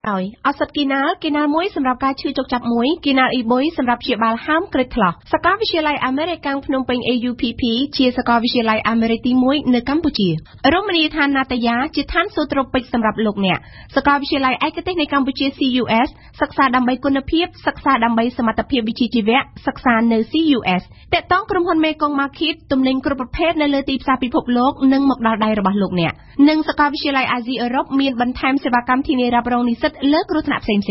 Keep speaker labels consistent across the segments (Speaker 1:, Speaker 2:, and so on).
Speaker 1: ឲ្យអសិតគីណាល់មួយសម្រាប់ការឈឺចុកចាប់មួយគីណាល់អ៊ីបុយសម្រាប់ព្យាបាលហាមក្រិចថ្លោះសាកលវិទ្យាល័យអាមេរិកភ្នំពេញ AUPP ជាសាកលវិទ្យាល័យអាមេរិកទី1នៅកម្ពុជារមណីយដ្ឋានណាតាយ៉ាជាឋានសួគ៌ត្រូពិកសម្រាប់លោកអ្នកសាកលវិទ្យាល័យឯកទេសនៃកម្ពុជា CUS សិក្សាដើម្បីគុណភាពសិក្សាដើម្បីសមត្ថភាពវិជ្ជាជីវៈសិក្សានៅ CUS តកតងក្រុមហ៊ុនមេកុង Market ទំនិញគ្រប់ប្រភេទនៅលើទីផ្សារពិភពលោកនិងមកដល់ដៃរបស់លោកអ្នកនិងសាកលវិទ្យាល័យអាស៊ីអឺរ៉ុបមានបន្ថែមសេវាកម្មធានារ៉ាប់រងនិស្សិតលើគ្រោះថ្នាក់ផ្សេងៗ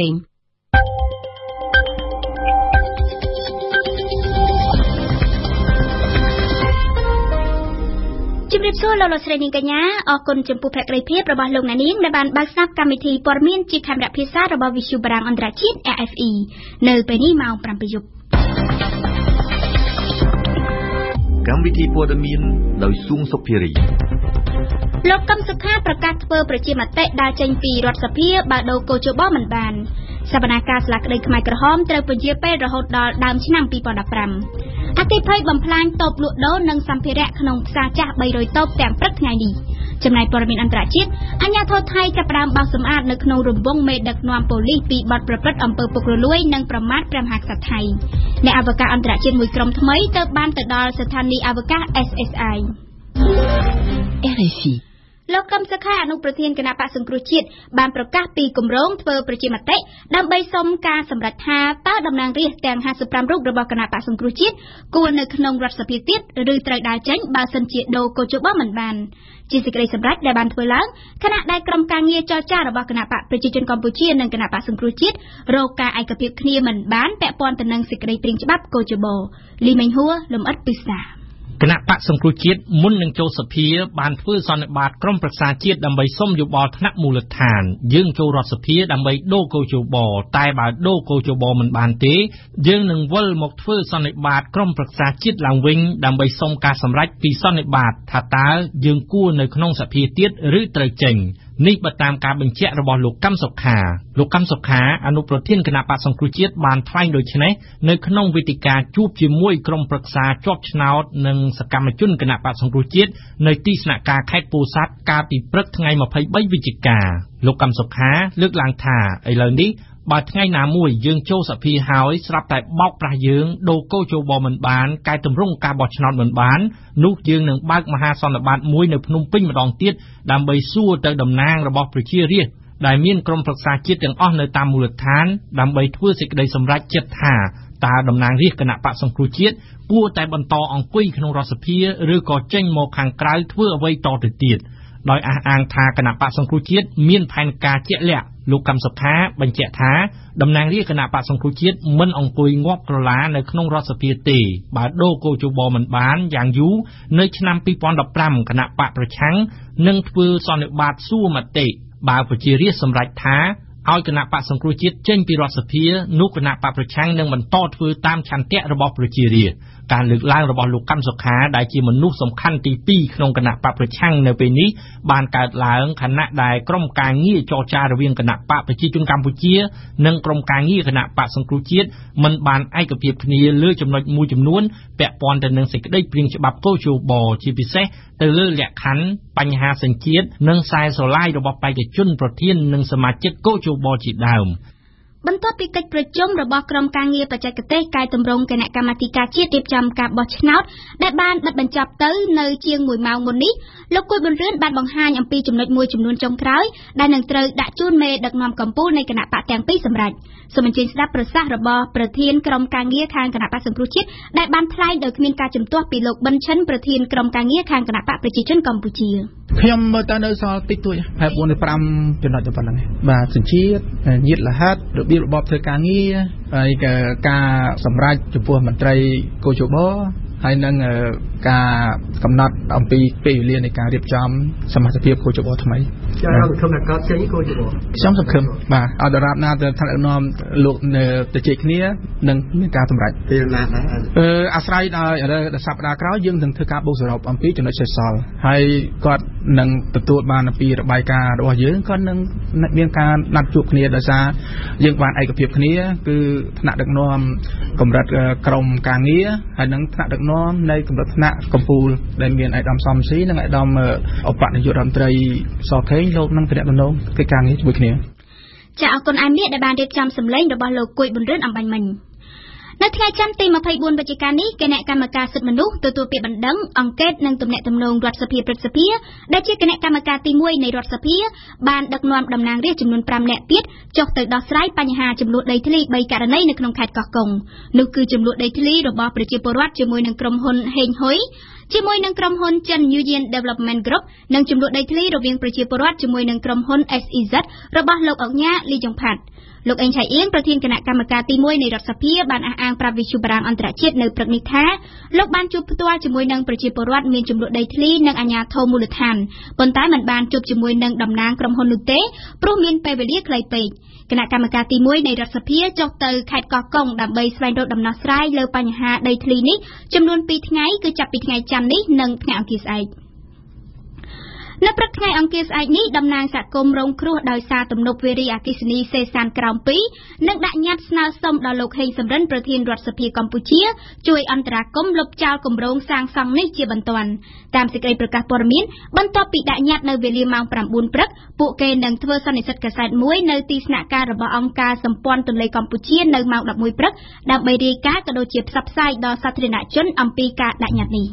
Speaker 2: ជំរាបសួរលោកស្រីនាងកញ្ញាអរគុណចំពោះភក្ដីភាពរបស់លោកអ្នកនាងដែលបានបើកស្ដាប់កម្មវិធីព័ត៌មានជាខេមរៈភាសារបស់វិទ្យុបារាំងអន្តរជាតិ RFE នៅពេលនេះម៉ោង 7 យប់
Speaker 3: កម្មវិធីព័ត៌មានដោយស៊ូងសុភារី
Speaker 2: លោកកឹមសុខាប្រកាសធ្វើប្រជាមតិដើរចេញពីរដ្ឋសភាបើដូរកោជបមិនបានសវនាការស្លាកក្តីខ្មែរក្រហមត្រូវពន្យាពេលរហូតដល់ដើមឆ្នាំ 2015 អគិភ័យបំផ្លាញតូបលក់ដូរនិងសម្ភារៈក្នុងផ្សារចាស់ 300 តូបទាំងព្រឹកថ្ងៃនេះចំណែកព័ត៌មានអន្តរជាតិអាជ្ញាធរថៃចាប់ផ្ដើមបោះសម្អាតនៅក្នុងរង្វង់មេដឹកនាំប៉ូលីសពីបទប្រព្រឹត្តអំពើពុករលួយនិងប្រមាថព្រះមហាក្សត្រថៃអ្នកអវកាសអន្តរជាតិមួយក្រុមថ្មីទៅបានទៅដល់ស្ថានីយ៍អវកាស SSI
Speaker 1: RFI
Speaker 2: លោកកឹមសុខាអនុប្រធានគណៈបក្សសង្គ្រោះជាតិបានប្រកាសពីគម្រោងធ្វើប្រជាមតិដើម្បីសុំការសម្រេចថាតើតំណាងរាស្ត្រទាំង 55 រូបរបស់គណៈបក្សសង្គ្រោះជាតិគួរនៅក្នុងរដ្ឋសភាទៀតឬត្រូវដើរចេញបើសិនជាដូរកោជបមិនបានជាសេចក្តីសម្រេចដែលបានធ្វើឡើងខណៈដែលក្រុមការងារចរចារបស់គណៈបកប្រជាជនកម្ពុជានិងគណៈបក្សសង្គ្រោះជាតិរកការឯកភាពគ្នាមិនបានពាក់ព័ន្ធទៅនឹងសេចក្តីព្រាងច្បាប់កោជបលីមេងហួរលំអិតពិសា
Speaker 4: គណៈបក្សសង្គ្រោះជាតិមុននឹងចូលសភាបានធ្វើសន្និបាតក្រុមប្រឹក្សាជាតិដើម្បីសុំយោបល់ថ្នាក់មូលដ្ឋានយើងចូលរដ្ឋសភាដើម្បីដូរកោជបតែបើដូរកោជបមិនបានទេយើងនឹងវិលមកធ្វើសន្និបាតក្រុមប្រឹក្សាជាតិឡើងវិញដើម្បីសុំការសម្រេចពីសន្និបាតថាតើយើងគួរនៅក្នុងសភាទៀតឬត្រូវចេញនេះបើតាមការបញ្ជាក់របស់លោកកឹមសុខាអនុប្រធានគណៈបក្សសង្គ្រោះជាតិបានថ្លែងដូចនេះនៅក្នុងវេទិកាជួបជាមួយក្រុមប្រឹក្សាជាប់ឆ្នោតនិងសកម្មជនគណៈបក្សសង្គ្រោះជាតិនៅទីស្នាក់ការខេត្តពោធិ៍សាត់កាលពីព្រឹកថ្ងៃ23វិច្ឆិកាលោកកឹមសុខាលើកឡើងថាឥឡូវនេះបើថ្ងៃណាមួយយើងចូលសភាហើយស្រាប់តែបោកប្រាស់យើងដូរកោជបមិនបានកែតម្រង់ការបោះឆ្នោតមិនបាននោះយើងនឹងបើកមហាសន្និបាតមួយនៅភ្នំពេញម្ដងទៀតដើម្បីសួរទៅតំណាងរបស់ប្រជារាស្ត្រដែលមានក្រុមប្រឹក្សាជាតិទាំងអស់នៅតាមមូលដ្ឋានដើម្បីធ្វើសេចក្តីសម្រេចចិត្តថាតើតំណាងរាស្ត្រគណៈបក្សសង្គ្រោះជាតិគួរតែបន្តអង្គុយក្នុងរដ្ឋសភាឬក៏ចេញមកខាងក្រៅធ្វើអ្វីតទៅទៀតដោយអះអាងថាគណៈបក្សសង្គ្រោះជាតិមានផែនការជាក់លាក់លោកកឹមសុខាបញ្ជាក់ថាតំណាងរាស្ត្រគណៈបក្សសង្គ្រោះជាតិមិនអង្គុយងាប់ក្រឡានៅក្នុងរដ្ឋសភាទេបើដូរកោជបមិនបានយ៉ាងយូរនៅឆ្នាំ2015គណៈបកប្រឆាំងនឹងធ្វើសន្និបាតសួរមតិបើប្រជារាស្ត្រសម្រេចថាឲ្យគណៈបក្សសង្គ្រោះជាតិចេញពីរដ្ឋសភានោះគណៈបកប្រឆាំងនឹងបន្តធ្វើតាមឆន្ទៈរបស់ប្រជារាស្ត្រការលើកឡើងរបស់លោកកឹមសុខាដែលជាមនុស្សសំខាន់ទី2ក្នុងគណៈបកប្រឆាំងនៅពេលនេះបានកើតឡើងខណៈដែលក្រុមការងារចរចារវាងគណៈបកប្រជាជនកម្ពុជានិងក្រុមការងារគណៈបកសង្គ្រោះជាតិមិនបានឯកភាពគ្នាលើចំណុចមួយចំនួនពាក់ព័ន្ធទៅនឹងសេចក្តីព្រាងច្បាប់កោជបជាពិសេសទៅលើលក្ខខណ្ឌបញ្ហាសញ្ជាតិនិងខ្សែស្រឡាយរបស់បេក្ខជនប្រធាននិងសមាជិកកោជបជាដើម
Speaker 2: បន្ទាប់ពីកិច្ចប្រជុំរបស់ក្រុមការងារបច្ចេកទេសកែតម្រង់គណៈកម្មាធិការជាតិរៀបចំការបោះឆ្នោតដែលបានបិទបញ្ចប់ទៅនៅជាង1ម៉ោងមុននេះលោកគួយប៊ុនរឿនបានបង្ហាញអំពីចំណុចមួយចំនួនចុងក្រោយដែលនឹងត្រូវដាក់ជូនមេដឹកនាំកម្ពុជានៃគណៈបកទាំងពីរសម្រាប់សូមអញ្ជើញស្ដាប់ប្រសាសន៍របស់ប្រធានក្រុមការងារខាងគណៈបកសង្គ្រោះជាតិដែលបានថ្លែងដោយគ្មានការជំទាស់ពីលោកប៊ិនឈិនប្រធានក្រុមការងារខាងគណៈបកប្រជាជនកម្ពុជា
Speaker 5: ខ្ញុំមើលទៅនៅសល់តិចតួចប្រហែល 4 ទៅ 5 ចំណុចទៅប៉ុណ្ណឹងបាទសញ្ជាតិញាតិលហិតរបៀបរបបធ្វើការងារហើយការសម្រេចចំពោះមន្ត្រីកោជបហើយនឹងការកំណត់អំពីពេលវេលានៃការរៀបចំសមាជិកកោជបថ្មី
Speaker 6: ចា៎សង្ឃឹមថាកើតចេញកោជប
Speaker 5: ខ្ញុំសង្ឃឹមបាទអត់ដរាបណាទៅថ្នាក់ដឹកនាំលោកនៅទៅជែកគ្នានឹងមានការសម្រេច
Speaker 6: ពេលណាដែរ
Speaker 5: អាស្រ័យដល់សប្តាហ៍ក្រោយយើងនឹងធ្វើការបូកសរុបអំពីចំណុចសេសសល់ហើយគាត់នឹងទទួលបានអំពីរបាយការណ៍របស់យើងគាត់នឹងមានការណាត់ជួបគ្នាដោយសារយើងបានឯកភាពគ្នាគឺថ្នាក់ដឹកនាំកម្រិតក្រុមការងារហើយនឹងថ្នាក់ដឹកនាំនៃកម្រិតថ្នាក់កម្ពុជាដែលមានឯកឧត្តមសំស៊ីនិងឯកឧត្តមឧបនាយករដ្ឋមន្ត្រីសខេងលោកនឹងតំណងកិច្ចការងារជាមួយគ្នា
Speaker 2: ចាអរគុណអាយមៀដែលបានរៀបចំសម្លេងរបស់លោកគួយប៊ុនរឿនអំបញ្ញមិញនៅថ្ងៃច័ន្ទទី24វិច្ឆិកានេះគណៈកម្មការសិទ្ធិមនុស្សទទួលពាក្យបណ្ដឹងអង្កេតនិងទំនាក់ទំនងរដ្ឋសភាព្រឹទ្ធសភាដែលជាគណៈកម្មការទី1នៃរដ្ឋសភាបានដឹកនាំតំណាងរាស្ត្រចំនួន5នាក់ទៀតចុះទៅដោះស្រាយបញ្ហាចំនួនដីធ្លី3ករណីនៅក្នុងខេត្តកោះកុងនោះគឺចំនួនដីធ្លីរបស់ប្រជាពលរដ្ឋជាមួយនឹងក្រុមហ៊ុនហេងហ៊ុយជាមួយនឹងក្រុមហ៊ុនចិន Union Development Group និងចំនួនដីធ្លីរវាងប្រជាពលរដ្ឋជាមួយនឹងក្រុមហ៊ុន SEZ របស់លោកអុកញ៉ាលីយ៉ុងផាត់លោកអេងឆៃអៀងប្រធានគណៈកម្មការទី1នៃរដ្ឋសភាបានអះអាងប្រាប់វិទ្យុបារាំងអន្តរជាតិនៅព្រឹកនេះថាលោកបានជួបផ្ទាល់ជាមួយនឹងប្រជាពលរដ្ឋមានចំនួនដីធ្លីនិងអាជ្ញាធរមូលដ្ឋានប៉ុន្តែមិនបានជួបជាមួយនឹងតំណាងក្រុមហ៊ុននោះទេព្រោះមានពេលវេលាខ្លីពេកគណៈកម្មការទី1នៃរដ្ឋសភាចុះទៅខេត្តកោះកុងដើម្បីស្វែងរកដំណោះស្រាយលើបញ្ហាដីធ្លីនេះចំនួន2ថ្ងៃគឺចាប់ពីថ្ងៃច័ន្ទនេះនិងថ្ងៃអង្គារស្អែកនៅព្រឹកថ្ងៃអង្គារស្អែកនេះតំណាងសហគមន៍រងគ្រោះដោយសារទំនប់វារីអគ្គិសនីសេសានក្រោម2និងដាក់ញត្តិស្នើសុំដល់លោកហេងសំរិនប្រធានរដ្ឋសភាកម្ពុជាជួយអន្តរាគមន៍លុបចោលគម្រោងសាងសង់នេះជាបន្ទាន់តាមសេចក្តីប្រកាសព័ត៌មានបន្ទាប់ពីដាក់ញត្តិនៅវេលាម៉ោង9ព្រឹកពួកគេនឹងធ្វើសន្និសីទកាសែតមួយនៅទីស្នាក់ការរបស់អង្គការសម្ព័ន្ធទន្លេកម្ពុជានៅម៉ោង11ព្រឹកដើម្បីរាយការណ៍ក៏ដូចជាផ្សព្វផ្សាយដល់សាធារណជនអំពីការដាក់ញត្តិនេះ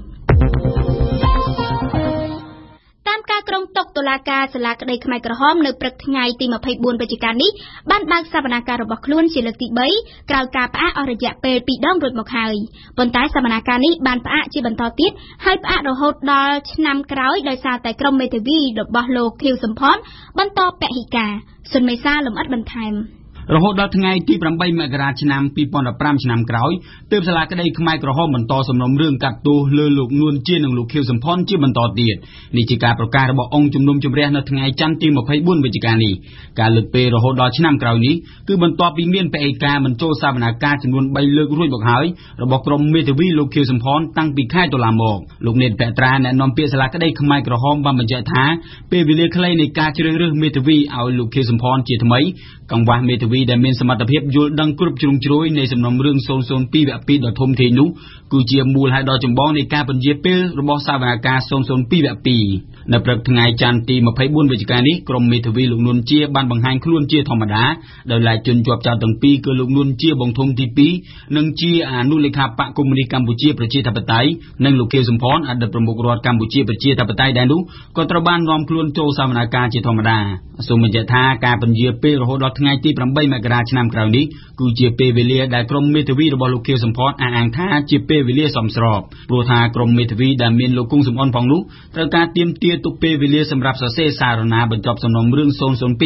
Speaker 2: តាមការក្រុងតុកតុលាការសាលាក្តីខ្មែរក្រហមនៅព្រឹកថ្ងៃទី24វិច្ឆិកានេះបានបើកសវនាការរបស់ខ្លួនជាលើកទី3ក្រោយការផ្អាកអស់រយៈពេល2ដងរួចមកហើយប៉ុន្តែសវនាការនេះបានផ្អាកជាបន្តទៀតហើយផ្អាករហូតដល់ឆ្នាំក្រោយដោយសារតែក្រុមមេធាវីរបស់លោកខៀវសំផនបន្តពហិការសុនមេសាលំអិតបន្ថែម
Speaker 7: រហូតដល់ថ្ងៃទី8មករាឆ្នាំ2015ឆ្នាំក្រោយទើបសាលាក្តីខ្មែរក្រហមបន្តសំណុំរឿងកាត់ទោសលើលោកនួនជានិងលោកខៀវសំផនជាបន្តទៀតនេះជាការប្រកាសរបស់អង្គជំនុំជម្រះនៅថ្ងៃច័ន្ទទី24វិច្ឆិកានេះការលើកពេលរហូតដល់ឆ្នាំក្រោយនេះគឺបន្ទាប់ពីមានពហិការមិនចូលសវនាការចំនួន3លើករួចមកហើយរបស់ក្រុមមេធាវីលោកខៀវសំផនតាំងពីខែតុលាមកលោកនេតភត្រាអ្នកនាំពាក្យសាលាក្តីខ្មែរក្រហមបានបញ្ជាក់ថាពេលវេលាខ្លីនៃការជ្រើសរើសមេធាវីឲ្យលោកខៀវសំផនជាថ្មីកង្វះមេធាវីដែលមានសមត្ថភាពយល់ដឹងគ្រប់ជ្រុងជ្រោយនៃសំណុំរឿង002វគ្គ2ដ៏ធំធេងនោះគឺជាមូលហេតុដ៏ចម្បងនៃការពន្យាពេលរបស់សវនាការ002វគ្គ2នៅព្រឹកថ្ងៃច័ន្ទទី24វិច្ឆិកានេះក្រុមមេធាវីលោកនួនជាបានបង្ហាញខ្លួនជាធម្មតាដោយឡែកជនជាប់ចោទទាំងពីរគឺលោកនួនជាបងធំទី2និងជាអនុលេខាបកកុម្មុយនីសកម្ពុជាប្រជាធិបតេយ្យនិងលោកខៀវសំផនអតីតប្រមុខរដ្ឋកម្ពុជាប្រជាធិបតេយ្យដែរនោះក៏ត្រូវបាននាំខ្លួនចូលសវនាការជាធម្មតាសូមបញ្ជាក់ថាការពន្យាពេលរហូតដល់ថ្ងៃទី8មករាឆ្នាំក្រោយនេះគឺជាពេលវេលាដែលក្រុមមេធាវីរបស់លោកខៀវសំផនអះអាងថាជាពេលវេលាសមស្របព្រោះថាក្រុមមេធាវីដែលមានលោកគង់សំអនផងនោះត្រូវការទាមទារទុកពេលវេលាសម្រាប់សរសេរសារណាបញ្ចប់សំណុំរឿង002វគ្គ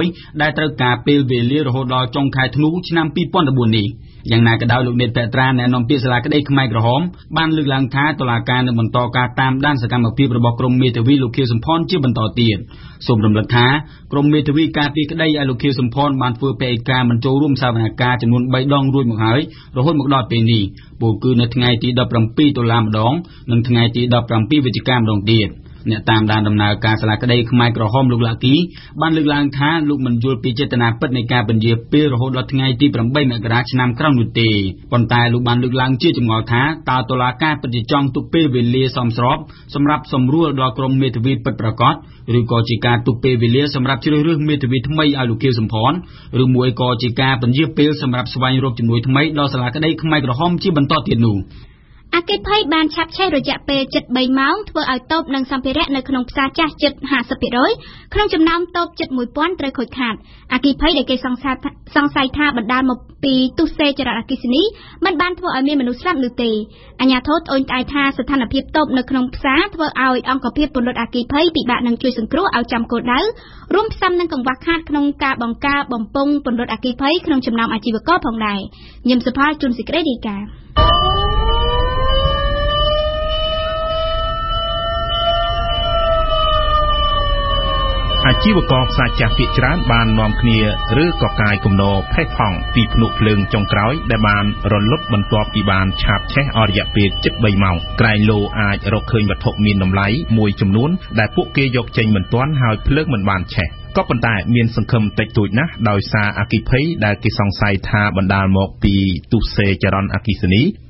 Speaker 7: 1ដែលត្រូវការពេលវេលារហូតដល់ចុងខែធ្នូឆ្នាំ2014នេះយ៉ាងណាក៏ដោយលោកនេតភត្រាអ្នកនាំពាក្យសាលាក្តីខ្មែរក្រហមបានលើកឡើងថាតុលាការនឹងបន្តការតាមដានសកម្មភាពរបស់ក្រុមមេធាវីលោកខៀវសំផនជាបន្តទៀតសូមរំលឹកថាក្រុមមេធាវីការពារក្តីឲ្យលោកខៀវសំផនបានធ្វើពហិការមិនចូលរួមសវនាការចំនួន3ដងរួចមកហើយរហូតមកដល់ពេលនេះពោលគឺនៅថ្ងៃទី17តុលាម្ដងនិងថ្ងៃទី17វិច្ឆិកាម្ដងទៀតអ្នកតាមដានដំណើរការសាលាក្តីខ្មែរក្រហមលោកឡាគីបានលើកឡើងថាលោកមិនយល់ពីចេតនាពិតនៃការពន្យាពេលរហូតដល់ថ្ងៃទី8មករាឆ្នាំក្រោយនោះទេប៉ុន្តែលោកបានលើកឡើងជាចម្ងល់ថាតើតុលាការពិតជាចង់ទុកពេលវេលាសមស្របសម្រាប់សម្រួលដល់ក្រុមមេធាវីពិតប្រាកដឬក៏ជាការទុកពេលវេលាសម្រាប់ជ្រើសរើសមេធាវីថ្មីឲ្យលោកខៀវសំផនឬមួយក៏ជាការពន្យាពេលសម្រាប់ស្វែងរកជំនួយថ្មីដល់សាលាក្តីខ្មែរក្រហមជាបន្តទៀតនោះ
Speaker 2: អគ្គិភ័យបានឆាប់ឆេះរយៈពេលជិត3ម៉ោងធ្វើឲ្យតូបនិងសម្ភារៈនៅក្នុងផ្សារចាស់ជិត 50% ក្នុងចំណោមតូបជិត 1000 ត្រូវខូចខាតអគ្គិភ័យដែលគេសង្ស័យថាបណ្ដាលមកពីទុស្សេចរន្តអគ្គិសនីមិនបានធ្វើឲ្យមានមនុស្សស្លាប់នោះទេអាជ្ញាធរត្អូញត្អែរថាស្ថានភាពតូបនៅក្នុងផ្សារធ្វើឲ្យអង្គភាពពន្លត់អគ្គិភ័យពិបាកនឹងជួយសង្គ្រោះឲ្យចំគោលដៅរួមផ្សំនឹងកង្វះខាតក្នុងការបង្ការបំពង់ពន្លត់អគ្គិភ័យក្នុងចំណោមអាជីវករផងដែរញឹមសុផលជួនសេចក្តីរាយការណ៍
Speaker 8: អាជីវករផ្សារចាស់ភាគច្រើនបាននាំគ្នាឬក៏កាយគំនរផេះផង់ពីភ្នក់ភ្លើងចុងក្រោយដែលបានរលត់បន្ទាប់ពីបានឆាបឆេះអស់រយៈពេលជិត3ម៉ោងក្រែងលោអាចរកឃើញវត្ថុមានតម្លៃមួយចំនួនដែលពួកគេយកចេញមិនទាន់ហើយភ្លើងមិនបានឆេះក៏ប៉ុន្តែមានសង្ឃឹមតិចតួចណាស់ដោយសារអគ្គិភ័យដែលគេសង្ស័យថាបណ្ដាលមកពីទុស្សេចរន្តអគ្គិសនី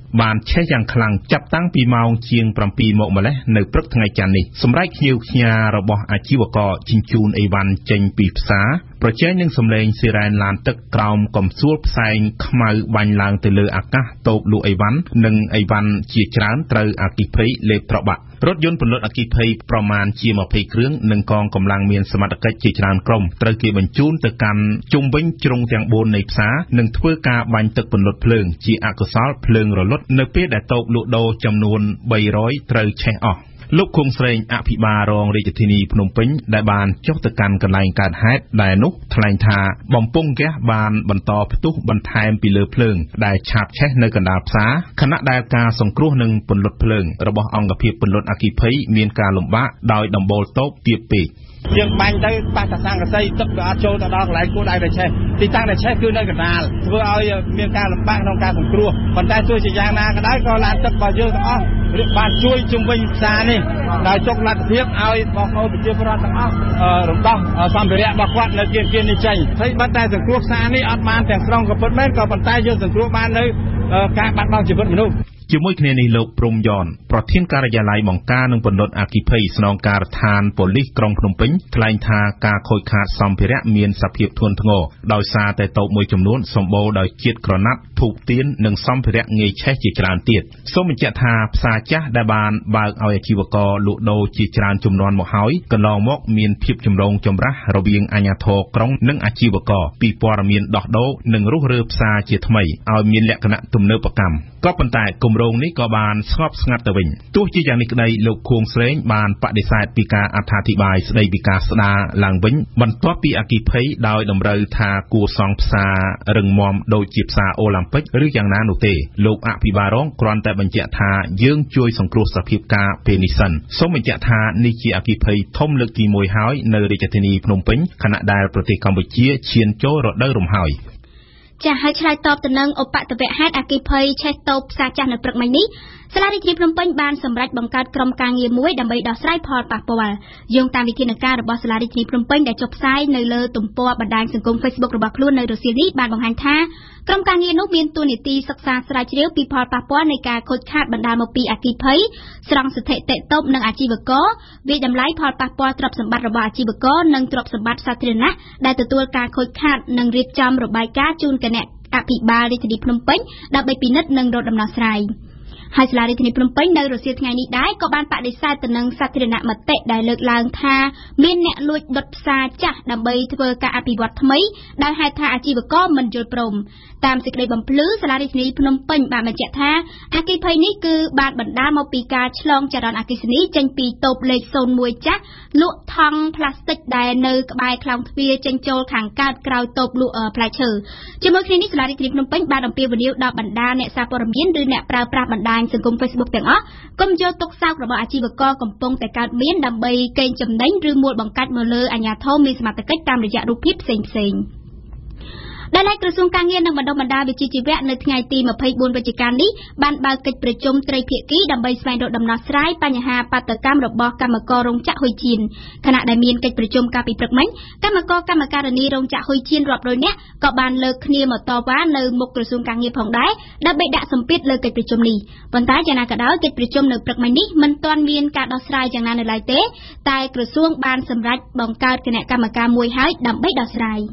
Speaker 8: បានឆេះយ៉ាងខ្លាំងចាប់តាំងពីម៉ោងជាង 7 មកម្លេះនៅព្រឹកថ្ងៃច័ន្ទនេះសម្រាប់ភ្ញៀវខ្ញារបស់អាជីវករជញ្ជូនអីវ៉ាន់ចេញពីផ្សារប្រជែងនឹងសម្លេងស៊ីរ៉ែនឡានទឹកក្រោមកំសួលផ្សែងខ្មៅបាញ់ឡើងទៅលើអាកាសតូបលក់អីវ៉ាន់និងអីវ៉ាន់ជាច្រើនត្រូវអគ្គិភ័យលេបត្របាក់រថយន្តពន្លត់អគ្គិភ័យប្រមាណជា 20 គ្រឿងនិងកងកម្លាំងមានសមត្ថកិច្ចជាច្រើនក្រុមត្រូវគេបញ្ជូនទៅកាន់ជុំវិញជ្រុងទាំង 4 នៃផ្សារនិងធ្វើការបាញ់ទឹកពន្លត់ភ្លើងជាអកុសលភ្លើងរលត់នៅពេលដែលតូបលក់ដូរចំនួន 300 ត្រូវឆេះអស់លោកខុងស្រេងអភិបាលរងរាជធានីភ្នំពេញដែលបានចុះទៅកាន់កន្លែងកើតហេតុដែលនោះថ្លែងថាបំពង់ហ្គាសបានបន្តផ្ទុះបន្ថែមពីលើភ្លើងដែលឆាបឆេះនៅកណ្ដាលផ្សារខណៈដែលការសង្គ្រោះនិងពន្លត់ភ្លើងរបស់អង្គភាពពន្លត់អគ្គិភ័យមានការលំបាកដោយដំបូលតូបទាបពេក
Speaker 9: យើងបាញ់ទៅប៉ះតាសង្កសីទឹកក៏អត់ចូលទៅដល់កន្លែងគួរដៃទៅឆេះទីតាំងដែលឆេះគឺនៅកណ្ដាលធ្វើឲ្យមានការលំបាកក្នុងការសង្គ្រោះប៉ុន្តែទោះជាយ៉ាងណាក៏ដោយក៏ឡានទឹករបស់យើងទាំងអស់បានជួយជុំវិញផ្សារនេះដោយទុកលទ្ធភាពឲ្យបងប្អូនប្រជាពលរដ្ឋទាំងអស់រំដោះសម្ភារៈរបស់គាត់នៅគៀននេះចេញហើយបើតែសង្គ្រោះផ្សារនេះអត់បានទាំងស្រុងក៏ពិតមែនក៏ប៉ុន្តែយើងសង្គ្រោះបាននៅការបាត់បង់ជីវិតមនុស្ស
Speaker 8: ជាមួយគ្នានេះលោកព្រំយ៉នប្រធានការិយាល័យបង្ការនិងពន្លត់អគ្គិភ័យស្នងការដ្ឋានប៉ូលីសក្រុងភ្នំពេញថ្លែងថាការខូចខាតសម្ភារៈមានសភាពធ្ងន់ធ្ងរដោយសារតែតូបមួយចំនួនសម្បូរដោយជាតិក្រណាត់ធូបទៀននិងសម្ភារៈងាយឆេះជាច្រើនទៀតសូមបញ្ជាក់ថាផ្សារចាស់ដែលបានបើកឲ្យអាជីវករលក់ដូរជាច្រើនជំនាន់មកហើយកន្លងមកមានភាពចម្រូងចម្រាសរវាងអាជ្ញាធរក្រុងនិងអាជីវករពីព័ត៌មានដោះដូរនិងរុះរើផ្សារជាថ្មីឲ្យមានលក្ខណៈទំនើបកម្មក៏ប៉ុន្តែគម្រោងនេះក៏បានស្ងប់ស្ងាត់ទៅវិញទោះជាយ៉ាងនេះក្តីលោកខួងស្រេងបានបដិសេធពីការអត្ថាធិប្បាយស្ដីពីការស្ដារឡើងវិញបន្ទាប់ពីអគ្គិភ័យដោយតម្រូវថាគួរសង់ផ្សាររឹងមាំដូចជាផ្សារអូឡ িম্পিক ឬយ៉ាងណានោះទេលោកអភិបាលរងគ្រាន់តែបញ្ជាក់ថាយើងជួយសង្គ្រោះសភាពការពេលនេះសិនសូមបញ្ជាក់ថានេះជាអគ្គិភ័យធំលើកទី1ហើយនៅរាជធានីភ្នំពេញខណៈដែលប្រទេសកម្ពុជាឈានចូលរដូវរំហើយ
Speaker 2: ចាស់ហើយឆ្លើយតបទៅនឹងឧបទ្ទវហេតុអគ្គិភ័យឆេះតូបផ្សារចាស់នៅព្រឹកមិញនេះសាលារដ្ឋាភិបាលភ្នំពេញបានសម្រេចបង្កើតក្រុមការងារមួយដើម្បីដោះស្រាយផលប៉ះពាល់យោងតាមវិធានការរបស់សាលារដ្ឋាភិបាលភ្នំពេញដែលចុះផ្សាយនៅលើទំព័របណ្ដាញសង្គម Facebook របស់ខ្លួននៅរសៀលនេះបានបង្ហាញថាក្រុមការងារនោះមានតួនាទីសិក្សាស្រាវជ្រាវពីផលប៉ះពាល់នៃការខូចខាតបណ្ដាលមកពីអគ្គិភ័យស្រង់ស្ថិតិតូបនិងអាជីវករវិតម្លៃផលប៉ះពាល់ទ្រព្យសម្បត្តិរបស់អាជីវករនិងទ្រព្យសម្បត្តិសាធារណៈដែលទទួលការខូចខាតនិងរៀបចំរបាយការណ៍ជូនគណៈអភិបាលរាជធានីភ្នំពេញដើម្បីពិនិត្យនិងរកដំណោះស្រាយហើយសាលារដ្ឋាភិបាលភ្នំពេញនៅរសៀលថ្ងៃនេះដែរក៏បានបដិសេធទៅនឹងសាធារណមតិដែលលើកឡើងថាមានអ្នកលួចដុតផ្សារចាស់ដើម្បីធ្វើការអភិវឌ្ឍថ្មីដោយហេតុថាអាជីវករមិនយល់ព្រមតាមសេចក្តីបំភ្លឺសាលារដ្ឋាភិបាលភ្នំពេញបានបញ្ជាក់ថាអគ្គិភ័យនេះគឺបានបណ្ដាលមកពីការឆ្លងចរន្តអគ្គិសនីចេញពីតូបលេខ01ចាស់លក់ថង់ផ្លាស្ទិកដែលនៅក្បែរខ្លោងទ្វារចេញចូលខាងកើតក្រោយតូបលក់ផ្លែឈើជាមួយគ្នានេះសាលារដ្ឋាភិបាលភ្នំពេញបានអំពាវនាវដល់បណ្ដាអ្នកសារព័ត៌មានឬអ្នកប្រើប្រាស់បណ្ដាញសង្គម Facebook ទាំងអស់កុំយកទុកសោករបស់អាជីវករកំពុងតែកើតមានដើម្បីកេងចំណេញឬមួលបង្កាច់មកលើអាជ្ញាធរមានសមត្ថកិច្ចតាមរយៈរូបភាពផ្សេងៗដែលឯកក្រសួងការងារនិងបណ្ដុះបណ្ដាលវិជ្ជាជីវៈនៅថ្ងៃទី24វិច្ឆិកានេះបានបើកកិច្ចប្រជុំត្រីភាគីដើម្បីស្វែងរកដំណោះស្រាយបញ្ហាបាតុកម្មរបស់កម្មកររោងចក្រហ៊ុយជៀនខណៈដែលមានកិច្ចប្រជុំកាលពីព្រឹកមិញកម្មការិនីរោងចក្រហ៊ុយជៀនរាប់រយនាក់ក៏បានលើកគ្នាមកតវ៉ានៅមុខក្រសួងការងារផងដែរដើម្បីដាក់សម្ពាធលើកិច្ចប្រជុំនេះប៉ុន្តែយ៉ាងណាក៏ដោយកិច្ចប្រជុំនៅព្រឹកមិញនេះមិនទាន់មានការដោះស្រាយយ៉ាងណានៅឡើយទេតែក្រសួងបានសម្រេចបង្កើតគណៈកម្មការមួយហើយដើម្បីដោះស្រាយ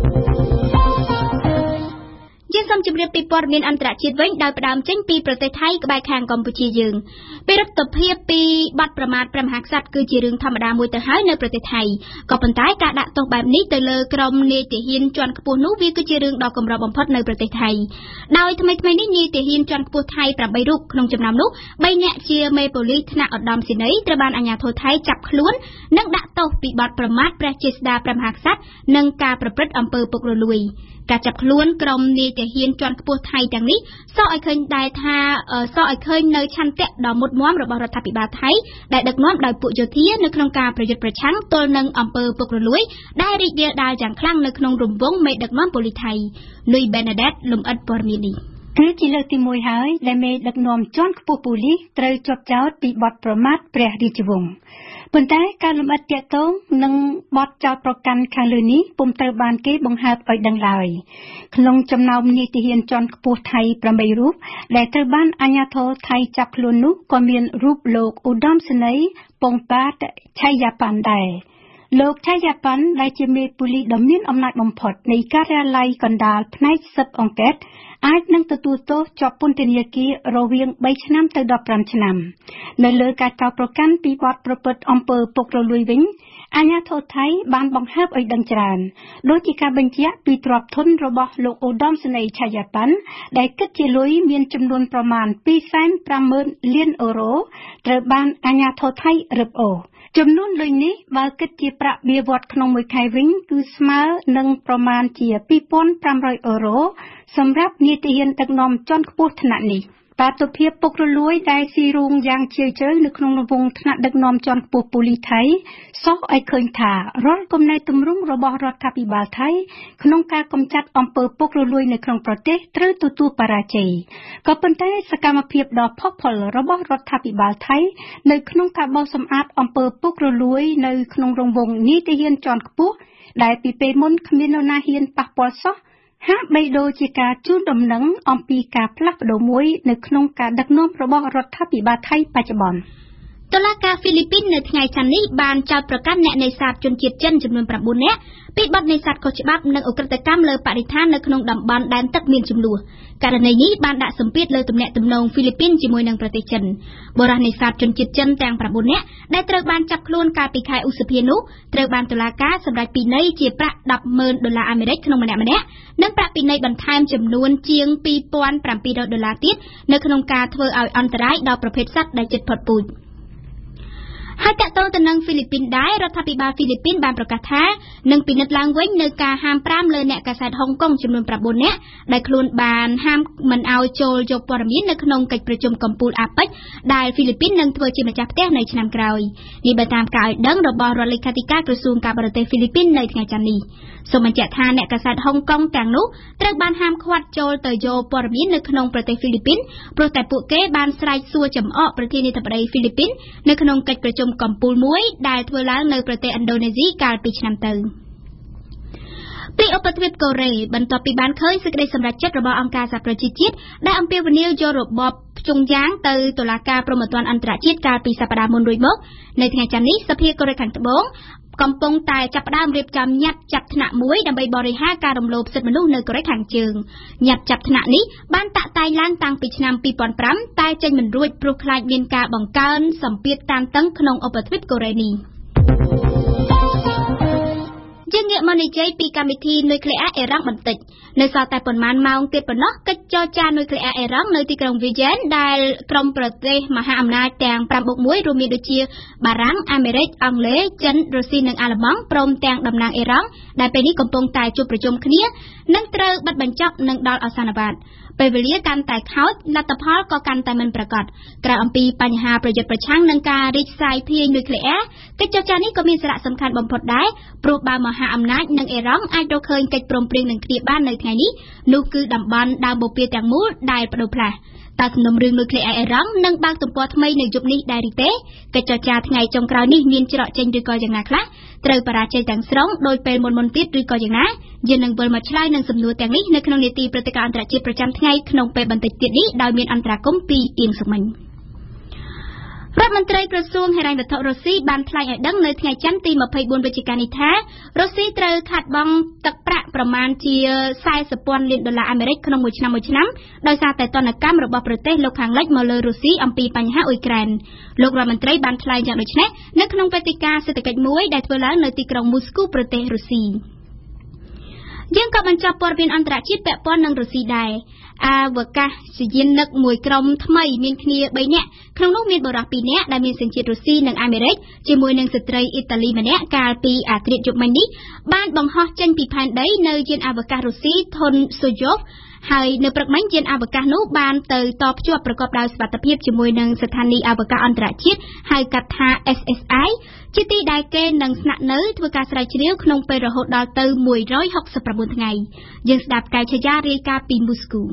Speaker 2: យើងសូមជម្រាបពីព័ត៌មានអន្តរជាតិវិញដោយផ្ដើមចេញពីប្រទេសថៃក្បែរខាងកម្ពុជាយើងពីរដ្ឋភាពពីបទប្រមាថព្រះមហាក្សត្រគឺជារឿងធម្មតាមួយទៅហើយនៅប្រទេសថៃក៏ប៉ុន្តែការដាក់ទោសបែបនេះទៅលើក្រុមនាយទាហានជាន់ខ្ពស់នោះវាគឺជារឿងដ៏កម្របំផុតនៅប្រទេសថៃដោយថ្មីៗនេះនាយទាហានជាន់ខ្ពស់ថៃ8រូបក្នុងចំណោមនោះ3នាក់ជាមេប៉ូលីសថ្នាក់ឧត្តមសេនីយ៍ត្រូវបានអាជ្ញាធរថៃចាប់ខ្លួននិងដាក់ទោសពីបទប្រមាថព្រះជាស្ដាព្រះមហាក្សត្រនិងការប្រព្រឹត្តអំពើពុករលួយការចាប់ខ្លួនក្រុមនាយទាហានជាន់ខ្ពស់ថៃទាំងនេះសរឲ្យឃើញនៅឆន្ទៈដ៏មុតមាំរបស់រដ្ឋាភិបាលថៃដែលដឹកនាំដោយពួកយោធានៅក្នុងការប្រយុទ្ធប្រឆាំងទល់នឹងអំពើពុករលួយដែលរីករាលដាលយ៉ាងខ្លាំងនៅក្នុងរង្វង់មេដឹកនាំប៉ូលីសថៃលុយបេណាដេតលំអិតព័ត៌មាននេះ
Speaker 10: គឺជាលើកទី1ហើយដែលមេដឹកនាំជាន់ខ្ពស់ប៉ូលីសត្រូវជាប់ចោទពីបទប្រមាថព្រះរាជវង្សប៉ុន្តែការលម្អិតទាក់ទងនឹងបទចោទប្រកាន់ខាងលើនេះពុំត្រូវបានគេបង្ហើបឲ្យដឹងឡើយក្នុងចំណោមនាយទាហានជាន់ខ្ពស់ថៃ8រូបដែលត្រូវបានអាជ្ញាធរថៃចាប់ខ្លួននោះក៏មានរូបលោកឧត្តមសេនីយ៍ពងប៉ាតឆៃយ៉ាប៉ាន់ដែរលោកឆៃយ៉ាប៉ាន់ដែលជាមេប៉ូលីសដ៏មានអំណាចបំផុតនៃការិយាល័យកណ្ដាលផ្នែកស៊ើបអង្កេតអាចនឹងទទួលទោសជាប់ពន្ធនាគាររវាង3ឆ្នាំទៅ15ឆ្នាំនៅលើការចោទប្រកាន់ពីបទប្រព្រឹត្តអំពើពុករលួយវិញអាជ្ញាធរថៃបានបង្ហើបឲ្យដឹងច្រើនដូចជាការបញ្ជាក់ពីទ្រព្យធនរបស់លោកឧត្តមសេនីយ៍ឆៃយ៉ាប៉ាន់ដែលគិតជាលុយមានចំនួនប្រមាណ 250,000 លានអឺរ៉ូត្រូវបានអាជ្ញាធរថៃរឹបអូសចំនួនលុយនេះបើគិតជាប្រាក់បៀវត្សក្នុងមួយខែវិញគឺស្មើនឹងប្រមាណជា 2,500 អឺរ៉ូសម្រាប់នាយទាហានដឹកនាំជាន់ខ្ពស់ថ្នាក់នេះបាតុភិបពុករលួយដែលស៊ីរូងយ៉ាងជ្រាលជ្រៅនៅក្នុងវងថ្នាក់ដឹកនាំជាន់ខ្ពស់ប៉ូលីសថៃសោះឲ្យឃើញថារាល់គំនិតទម្រង់របស់រដ្ឋាភិបាលថៃក្នុងការកម្ចាត់អំពើពុករលួយនៅក្នុងប្រទេសត្រូវទទួលបរាជ័យក៏ប៉ុន្តែសកម្មភាពដ៏ផុសផុលរបស់រដ្ឋាភិបាលថៃនៅក្នុងការបោសសម្អាតអំពើពុករលួយនៅក្នុងរង្វង់នាយទាហានជាន់ខ្ពស់ដែលពីពេលមុនគ្មាននរណាហ៊ានប៉ះពាល់សោះហាក់បីដូចជាការជូនដំណឹងអំពីការផ្លាស់ប្ដូរមួយនៅក្នុងការដឹកនាំរបស់រដ្ឋាភិបាលថៃបច្ចុប្បន្នតុលាការហ្វីលីពីននៅថ្ងៃច័ន្ទនេះបានចោទប្រកាន់អ្នកនេសាទជនជាតិចិនចំនួន9នាក់ពីបទនេសាទខុសច្បាប់និងឧក្រិដ្ឋកម្មលើបរិស្ថាននៅក្នុងតំបន់ដែនទឹកមានជម្លោះករណីនេះបានដាក់សម្ពាធលើទំនាក់ទំនងហ្វីលីពីនជាមួយនឹងប្រទេសចិនបុរសនេសាទជនជាតិចិនទាំង9នាក់ដែលត្រូវបានចាប់ខ្លួនកាលពីខែឧសភានោះត្រូវបានតុលាការសម្រេចពិន័យជាប្រាក់$10,000អាមេរិកក្នុងម្នាក់ៗនិងប្រាក់ពិន័យបន្ថែមចំនួនជាង$2,700ទៀតនៅក្នុងការធ្វើឲ្យអន្តរាយដល់ប្រភេទសត្វដែលជិតផុតពូជហើយតាក់ទងទៅនឹងហ្វីលីពីនដែររដ្ឋាភិបាលហ្វីលីពីនបានប្រកាសថានឹងពិនិត្យឡើងវិញនៅការហាម5លើអ្នកកាសែតហុងកុងចំនួន9នាក់ដែលខ្លួនបានហាមមិនឲ្យចូលយកព័ត៌មាននៅក្នុងកិច្ចប្រជុំកំពូលអាប៉ិចដែលហ្វីលីពីននឹងធ្វើជាម្ចាស់ផ្ទះនៅឆ្នាំក្រោយនេះបើតាមការឲ្យដឹងរបស់រដ្ឋលេខាធិការក្រសួងការបរទេសហ្វីលីពីននៅថ្ងៃច័ន្ទនេះសូមបញ្ជាក់ថាអ្នកកាសែតហុងកុងទាំងនោះត្រូវបានហាមឃាត់ចូលទៅយកព័ត៌មាននៅក្នុងប្រទេសហ្វីលីពីនព្រោះតែពួកគេបានស្រែកសួរចំអកប្រធានាធិបតីហ្វីលីពីននៅក្នុងកិច្ចប្រជុំកំពូលមួយដែលធ្វើឡើងនៅប្រទេសឥណ្ឌូនេស៊ីកាលពីឆ្នាំទៅពីឧបទ្វីបកូរ៉េបន្ទាប់ពីបានឃើញសេចក្តីសម្រេចចិត្តរបស់អង្គការសហប្រជាជាតិដែលអំពាវនាវយករបបភ្ជុងយ៉ាងទៅតុលាការព្រហ្មទណ្ឌអន្តរជាតិកាលពីសប្តាហ៍មុនរួចមកនៅថ្ងៃច័ន្ទនេះសភាកូរ៉េខាងត្បូងកំពុងតែចាប់ផ្ដើមរៀបចំញត្តិចាប់ថ្នាក់មួយដើម្បីបរិហារការរំលោភសិទ្ធិមនុស្សនៅកូរ៉េខាងជើងញត្តិចាប់ថ្នាក់នេះបានតាក់តែងឡើងតាំងពីឆ្នាំ2005តែចេញមិនរួចព្រោះខ្លាចមានការបង្កើនសម្ពាធតានតឹងក្នុងឧបទ្វីបកូរ៉េនេះយើងងាកមកនិយាយពីកម្មវិធីនុយក្លេអ៊ែរអ៊ីរ៉ង់បន្តិចនៅសល់តែប៉ុន្មានម៉ោងទៀតប៉ុណ្ណោះកិច្ចចរចានុយក្លេអ៊ែរអ៊ីរ៉ង់នៅទីក្រុងវីយ៉ែនដែលក្រុមប្រទេសមហាអំណាចទាំង 5+1 រួមមានដូចជាបារាំងអាមេរិកអង់គ្លេសចិនរុស្ស៊ីនិងអាល្លឺម៉ង់ព្រមទាំងតំណាងអ៊ីរ៉ង់ដែលពេលនេះកំពុងតែជួបប្រជុំគ្នានឹងត្រូវបិទបញ្ចប់នឹងដល់អវសានប័ត្រពេលវេលាកាន់តែខូចលទ្ធផលក៏កាន់តែមិនប្រាកដក្រៅអំពីបញ្ហាប្រយុទ្ធប្រឆាំងនឹងការរីកសាយភាយនុយក្លេអ៊ែរកិច្ចចរចានេះក៏មានសារៈសំខាន់បំផុតដែរព្រោះបើមហាអំណាចនិងអ៊ីរ៉ង់អាចរកឃើញកិច្ចព្រមព្រៀងនឹងគ្នាបាននៅថ្ងៃនេះនោះគឺតំបន់ដើមបូព៌ាទាំងមូលដែលបដូរផ្លាស់តើសំណុំរឿងនុយក្លេអ៊ែរអ៊ីរ៉ង់នឹងបើកទំព័រថ្មីនៅយុគនេះដែរឬទេកិច្ចចរចាថ្ងៃចុងក្រោយនេះមានច្រកចេញឬក៏យ៉ាងណាខ្លះត្រូវបរាជ័យទាំងស្រុងដោយពេលមុនទៀតឬក៏យ៉ាងណាយើងនឹងវិលមកឆ្លើយនឹងសំណួរទាំងនេះនៅក្នុងនីតិព្រឹត្តិការណ៍អន្តរជាតិប្រចាំថ្ងៃក្នុងពេលបន្តិចទៀតនេះដោយមានអន្តរាគមន៍ពីអៀងសុមិញរដ្ឋមន្ត្រីក្រសួងហិរញ្ញវត្ថុរុស្ស៊ីបានថ្លែងឲ្យដឹងនៅថ្ងៃច័ន្ទទី24វិច្ឆិកានេះថារុស្ស៊ីត្រូវខាតបង់ទឹកប្រាក់ប្រមាណជា$40,000 លានអាមេរិកក្នុងមួយឆ្នាំដោយសារតែទណ្ឌកម្មរបស់ប្រទេសលោកខាងលិចមកលើរុស្ស៊ីអំពីបញ្ហាអ៊ុយក្រែនលោករដ្ឋមន្ត្រីបានថ្លែងយ៉ាងដូចនេះនៅក្នុងវេទិកាសេដ្ឋកិច្ចមួយដែលធ្វើឡើងនៅទីក្រុងមូស្គូប្រទេសរុស្ស៊ីយើងក៏បញ្ចប់ព័ត៌មានអន្តរជាតិពាក់ព័ន្ធនឹងរុស្ស៊ីដែរអវកាសយានិកមួយក្រុមថ្មីមានគ្នា3នាក់ក្នុងនោះមានបុរស2នាក់ដែលមានសញ្ជាតិរុស្ស៊ីនិងអាមេរិកជាមួយនឹងស្ត្រីអ៊ីតាលីម្នាក់កាលពីអាធ្រាត្រយប់មិញនេះបានបង្ហោះចេញពីផែនដីនៅយានអវកាសរុស្ស៊ីធុនសូយ៉ូវហើយនៅព្រឹកមិញយានអវកាសនោះបានទៅតភ្ជាប់ប្រកបដោយសុវត្ថិភាពជាមួយនឹងស្ថានីយ៍អវកាសអន្តរជាតិហៅកាត់ថា SSI ជាទីដែលគេនឹងស្នាក់នៅធ្វើការស្រាវជ្រាវក្នុងពេលរហូតដល់ទៅ169ថ្ងៃយើងស្ដាប់កែវឆាយារាយការណ៍ពីមូស្គូ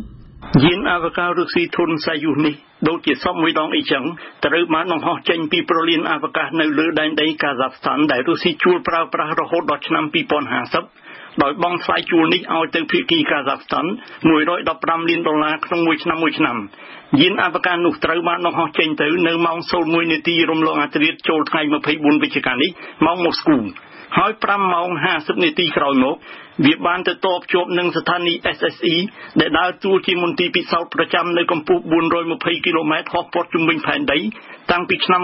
Speaker 11: យានអវកាសរុស្ស៊ីធុនសាយុសនេះដូចជាសពមួយដងអីចឹងត្រូវបានបង្ហោះចេញពីប្រលានអវកាសនៅលើដែនដីកាហ្សាស្ថានដែលរុស្ស៊ីជួលប្រើប្រាស់រហូតដល់ឆ្នាំ2050ដោយបង់ថ្លៃជួលនេះឲ្យទៅភាគីកាហ្សាស្ថាន$115 លានក្នុងមួយឆ្នាំយានអវកាសនោះត្រូវបានបង្ហោះចេញទៅនៅម៉ោង 01 នាទីរំលងអាធ្រាត្រចូលថ្ងៃ24វិច្ឆិកានេះម៉ោងម៉ូស្គូហើយ5ម៉ោង50នាទីក្រោយមកវាបានទៅតបជាប់នឹងស្ថានីយ៍ SSE ដែលដើរតួជាមន្ទីរពិសោធន៍ប្រចាំនៅកម្ពស់420គីឡូម៉ែត្រហោះព័ទ្ធជុំវិញផែនដីតាំងពីឆ្នាំ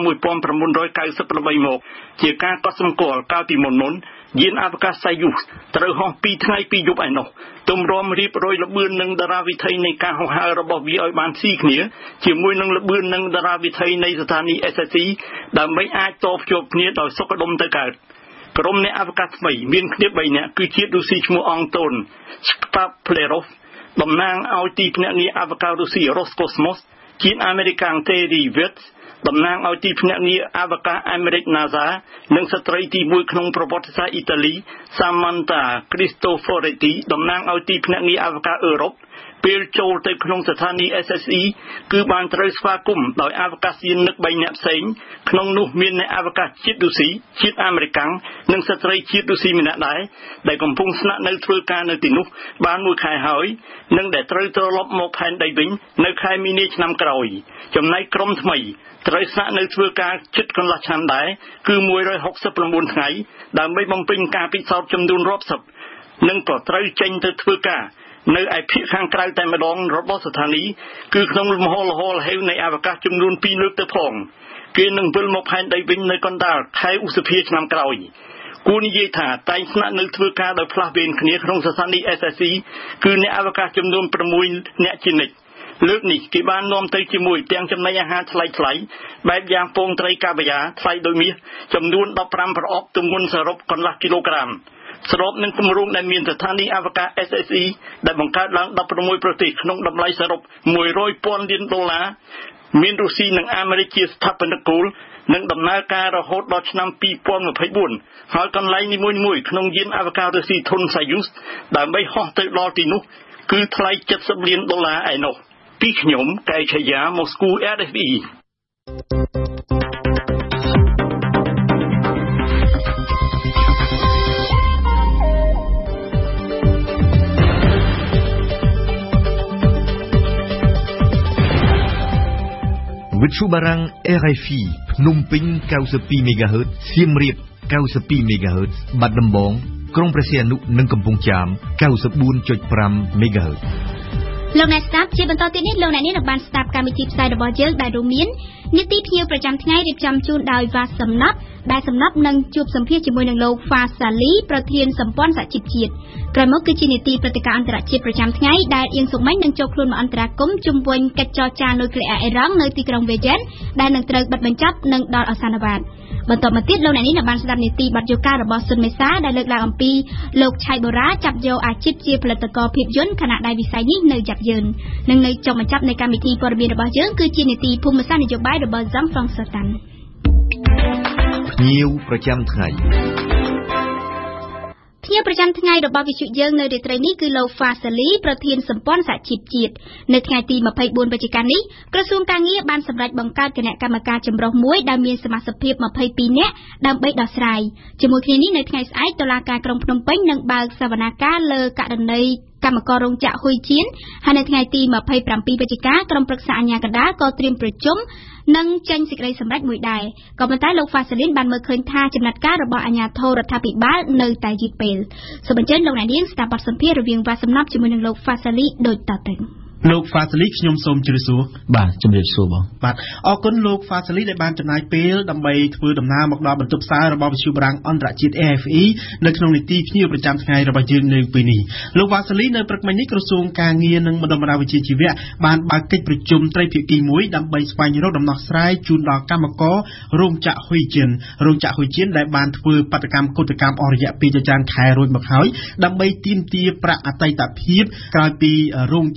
Speaker 11: 1998មកជាការកត់សម្គាល់កាលពីមុនយានអវកាសសាយុសត្រូវហោះ2ថ្ងៃ2យប់ឯណោះទម្រាំរៀបរយល្បឿននឹងតារាវិថីនៃការហោះហើររបស់វាឲ្យបានស៊ីគ្នាជាមួយនឹងល្បឿននឹងតារាវិថីនៃស្ថានីយ៍ SSE ដើម្បីអាចតភ្ជាប់គ្នាដោយសុខដុមទៅកើតក្រុមអ្នកអវកាសថ្មីមានគ្នា3នាក់គឺជាតិរុស្ស៊ីឈ្មោះអង់តូន Shkaplerov តំណាងឲ្យទីភ្នាក់ងារអវកាសរុស្ស៊ី Roscosmos ជាតិអាមេរិកាំង Terry Wirtz តំណាងឲ្យទីភ្នាក់ងារអវកាសអាមេរិក NASA និងស្ត្រីទី1ក្នុងប្រវត្តិសាស្ត្រអ៊ីតាលី Samantha Cristoforetti តំណាងឲ្យទីភ្នាក់ងារអវកាសអឺរ៉ុបពេលចូលទៅក្នុងស្ថានីយ៍ SSE គឺបានត្រូវស្វាគមន៍ដោយអវកាសយានិក3នាក់ផ្សេងក្នុងនោះមានអ្នកអវកាសជាតិរុស្ស៊ីជាតិអាមេរិកាំងនិងស្ត្រីជាតិរុស្ស៊ីម្នាក់ដែរដែលកំពុងស្នាក់នៅធ្វើការនៅទីនោះបាន1ខែហើយនិងដែលត្រូវត្រឡប់មកផែនដីវិញនៅខែមីនាឆ្នាំក្រោយចំណែកក្រុមថ្មីត្រូវស្នាក់នៅធ្វើការជិតកន្លះឆ្នាំដែរគឺ169ថ្ងៃដើម្បីបំពេញការពិសោធន៍ចំនួនរាប់សិបនិងក៏ត្រូវចេញទៅធ្វើការនៅឯភាគខាងក្រៅតែម្ដងរបស់ស្ថានីយ៍គឺក្នុងមហោលហោលហេវនៃអវកាសចំនួន2លើកទៅផងគេនឹងវិលមកផែនដីវិញនៅកណ្ដាលខែឧសភាឆ្នាំក្រោយគួរនិយាយថាតែងស្នាក់នៅធ្វើការដោយផ្លាស់វេនគ្នាក្នុងស្ថានីយ៍ SSE គឺអ្នកអវកាសចំនួន6អ្នកជានិច្ចលើកនេះគេបាននាំទៅជាមួយទាំងចំណីអាហារថ្លៃបែបយ៉ាងពងត្រីកាវីយ៉ាថ្លៃដោយមាសចំនួន15ប្រអប់ទម្ងន់សរុបកន្លះគីឡូក្រាមស្របនឹងគម្រោងដែលមានស្ថានីយ៍អវកាស SSE ដែលបង្កើតឡើង16ប្រទេសក្នុងតម្លៃសរុប$100,000 លានមានរុស្ស៊ីនិងអាមេរិកជាស្ថាបនិកគោលនិងដំណើរការរហូតដល់ឆ្នាំ2024ហើយកន្លែងនីមួយៗក្នុងយានអវកាសរុស្ស៊ីធុនសាយុសដើម្បីហោះទៅដល់ទីនោះគឺថ្លៃ$70 លានឯណោះពីខ្ញុំកែឆាយាម៉ូស្គូ RFE
Speaker 3: វិទ្យុបារាំង RFI ភ្នំពេញ92 MHz សៀមរាប92 MHz បាត់ដំបងក្រុងព្រះសីហនុនិងកំពង់ចាម 94.5 MHz
Speaker 2: លោកអ្នកស្ដាប់ជាបន្តទៀតនេះលោកអ្នកនាងនឹងបានស្ដាប់កម្មវិធីផ្សាយរបស់យើងដែលរួមមាននីតិភ្ញៀវប្រចាំថ្ងៃរៀបចំជូនដោយវ៉ាសំណាប់ដែលសំណាប់នឹងជួបសម្ភាសជាមួយនឹងលោក Fasali ប្រធានសម្ព័ន្ធសហជីពជាតិក្រោយមកគឺជានីតិព្រឹត្តិការណ៍អន្តរជាតិប្រចាំថ្ងៃដែលអៀងសុកម៉េងនឹងចូលខ្លួនមកអន្តរាគមន៍ជុំវិញកិច្ចចរចានុយក្លេអ៊ែរអ៊ីរ៉ង់នៅទីក្រុងវៀយ៉ែនដែលនឹងត្រូវបិទបញ្ចប់នឹងដល់អសានវត្តបន្តមកទៀតលោកអ្នកនាងនឹងបានស្ដាប់នីតិបទយោការរបស់សុនមេសាដែលលើកឡើងអំពីលោកឆៃបូរ៉ាចាប់យកអាជីពជាផលិតករភាពយន្តខណៈដែលវិស័យនេះនៅយ៉ាប់យ៉ឺននិងនៅចុងបញ្ចប់នៃកម្មវិធីព័ត៌មានរបស់យើងគឺជានីតិភូមិសាស្ត្រនយោបាយរបស់ Zam Frong Sertan
Speaker 3: ភ្ញៀវប្រចាំថ្ងៃ
Speaker 2: ភ្ញៀវប្រចាំថ្ងៃរបស់វិទ្យុយើងនៅរាត្រីនេះគឺលោក Fasali ប្រធានសម្ព័ន្ធសហជីពជាតិនៅថ្ងៃទី24វិច្ឆិកានេះក្រសួងការងារបានសម្រេចបង្កើតគណៈកម្មការចម្រុះមួយដែលមានសមាជិកភាព22នាក់ដើម្បីដោះស្រាយជាមួយគ្នានេះនៅថ្ងៃស្អែកតុលាការក្រុងភ្នំពេញនឹងបើកសវនកម្មលើករណីកម្មកររោងចក្រហ៊ុយជៀនហើយនៅថ្ងៃទី27វិច្ឆិកាក្រុមប្រឹក្សាអាជ្ញាកណ្ដាលក៏ត្រៀមប្រជុំនិងចេញសេចក្តីសម្រេចមួយដែរក៏ប៉ុន្តែលោក Fasalin បានមើលឃើញថាចំណាត់ការរបស់អាជ្ញាធររដ្ឋាភិបាលនៅតែយឺតពេលសូមអញ្ជើញលោកអ្នកនាងស្ដាប់បទសម្ភាសន៍រវាងវ៉ាសំណាប់ជាមួយនឹងលោក Fasali ដូចតទៅ
Speaker 12: លោក Fasali ខ្ញុំសូមជម្រាបសួរ
Speaker 4: បាទជម្រាបសួរបង
Speaker 12: បាទអរគុណលោក Fasali ដែលបានចំណាយពេលដើម្បីធ្វើដំណើរមកដល់បន្ទប់ផ្សាយរបស់វិទ្យុបារាំងអន្តរជាតិ RFE នៅក្នុងនីតិភ្ញៀវប្រចាំថ្ងៃរបស់យើងនៅពេលនេះលោក Fasali នៅព្រឹកមិញនេះក្រសួងការងារនិងបណ្ដុំបណ្ដាលវិជ្ជាជីវៈបានបើកកិច្ចប្រជុំត្រីភាគីមួយដើម្បីស្វែងរកដំណោះស្រាយជូនដល់កម្មកររោងចក្រហ៊ុយជៀនដែលបានធ្វើបាតកម្មកុតកម្មអស់រយៈពេលជាច្រើនខែរួចមកហើយដើម្បីទាមទារប្រាក់អតីតភាពក្រោយពីរោងចក្រហ៊ុយជៀន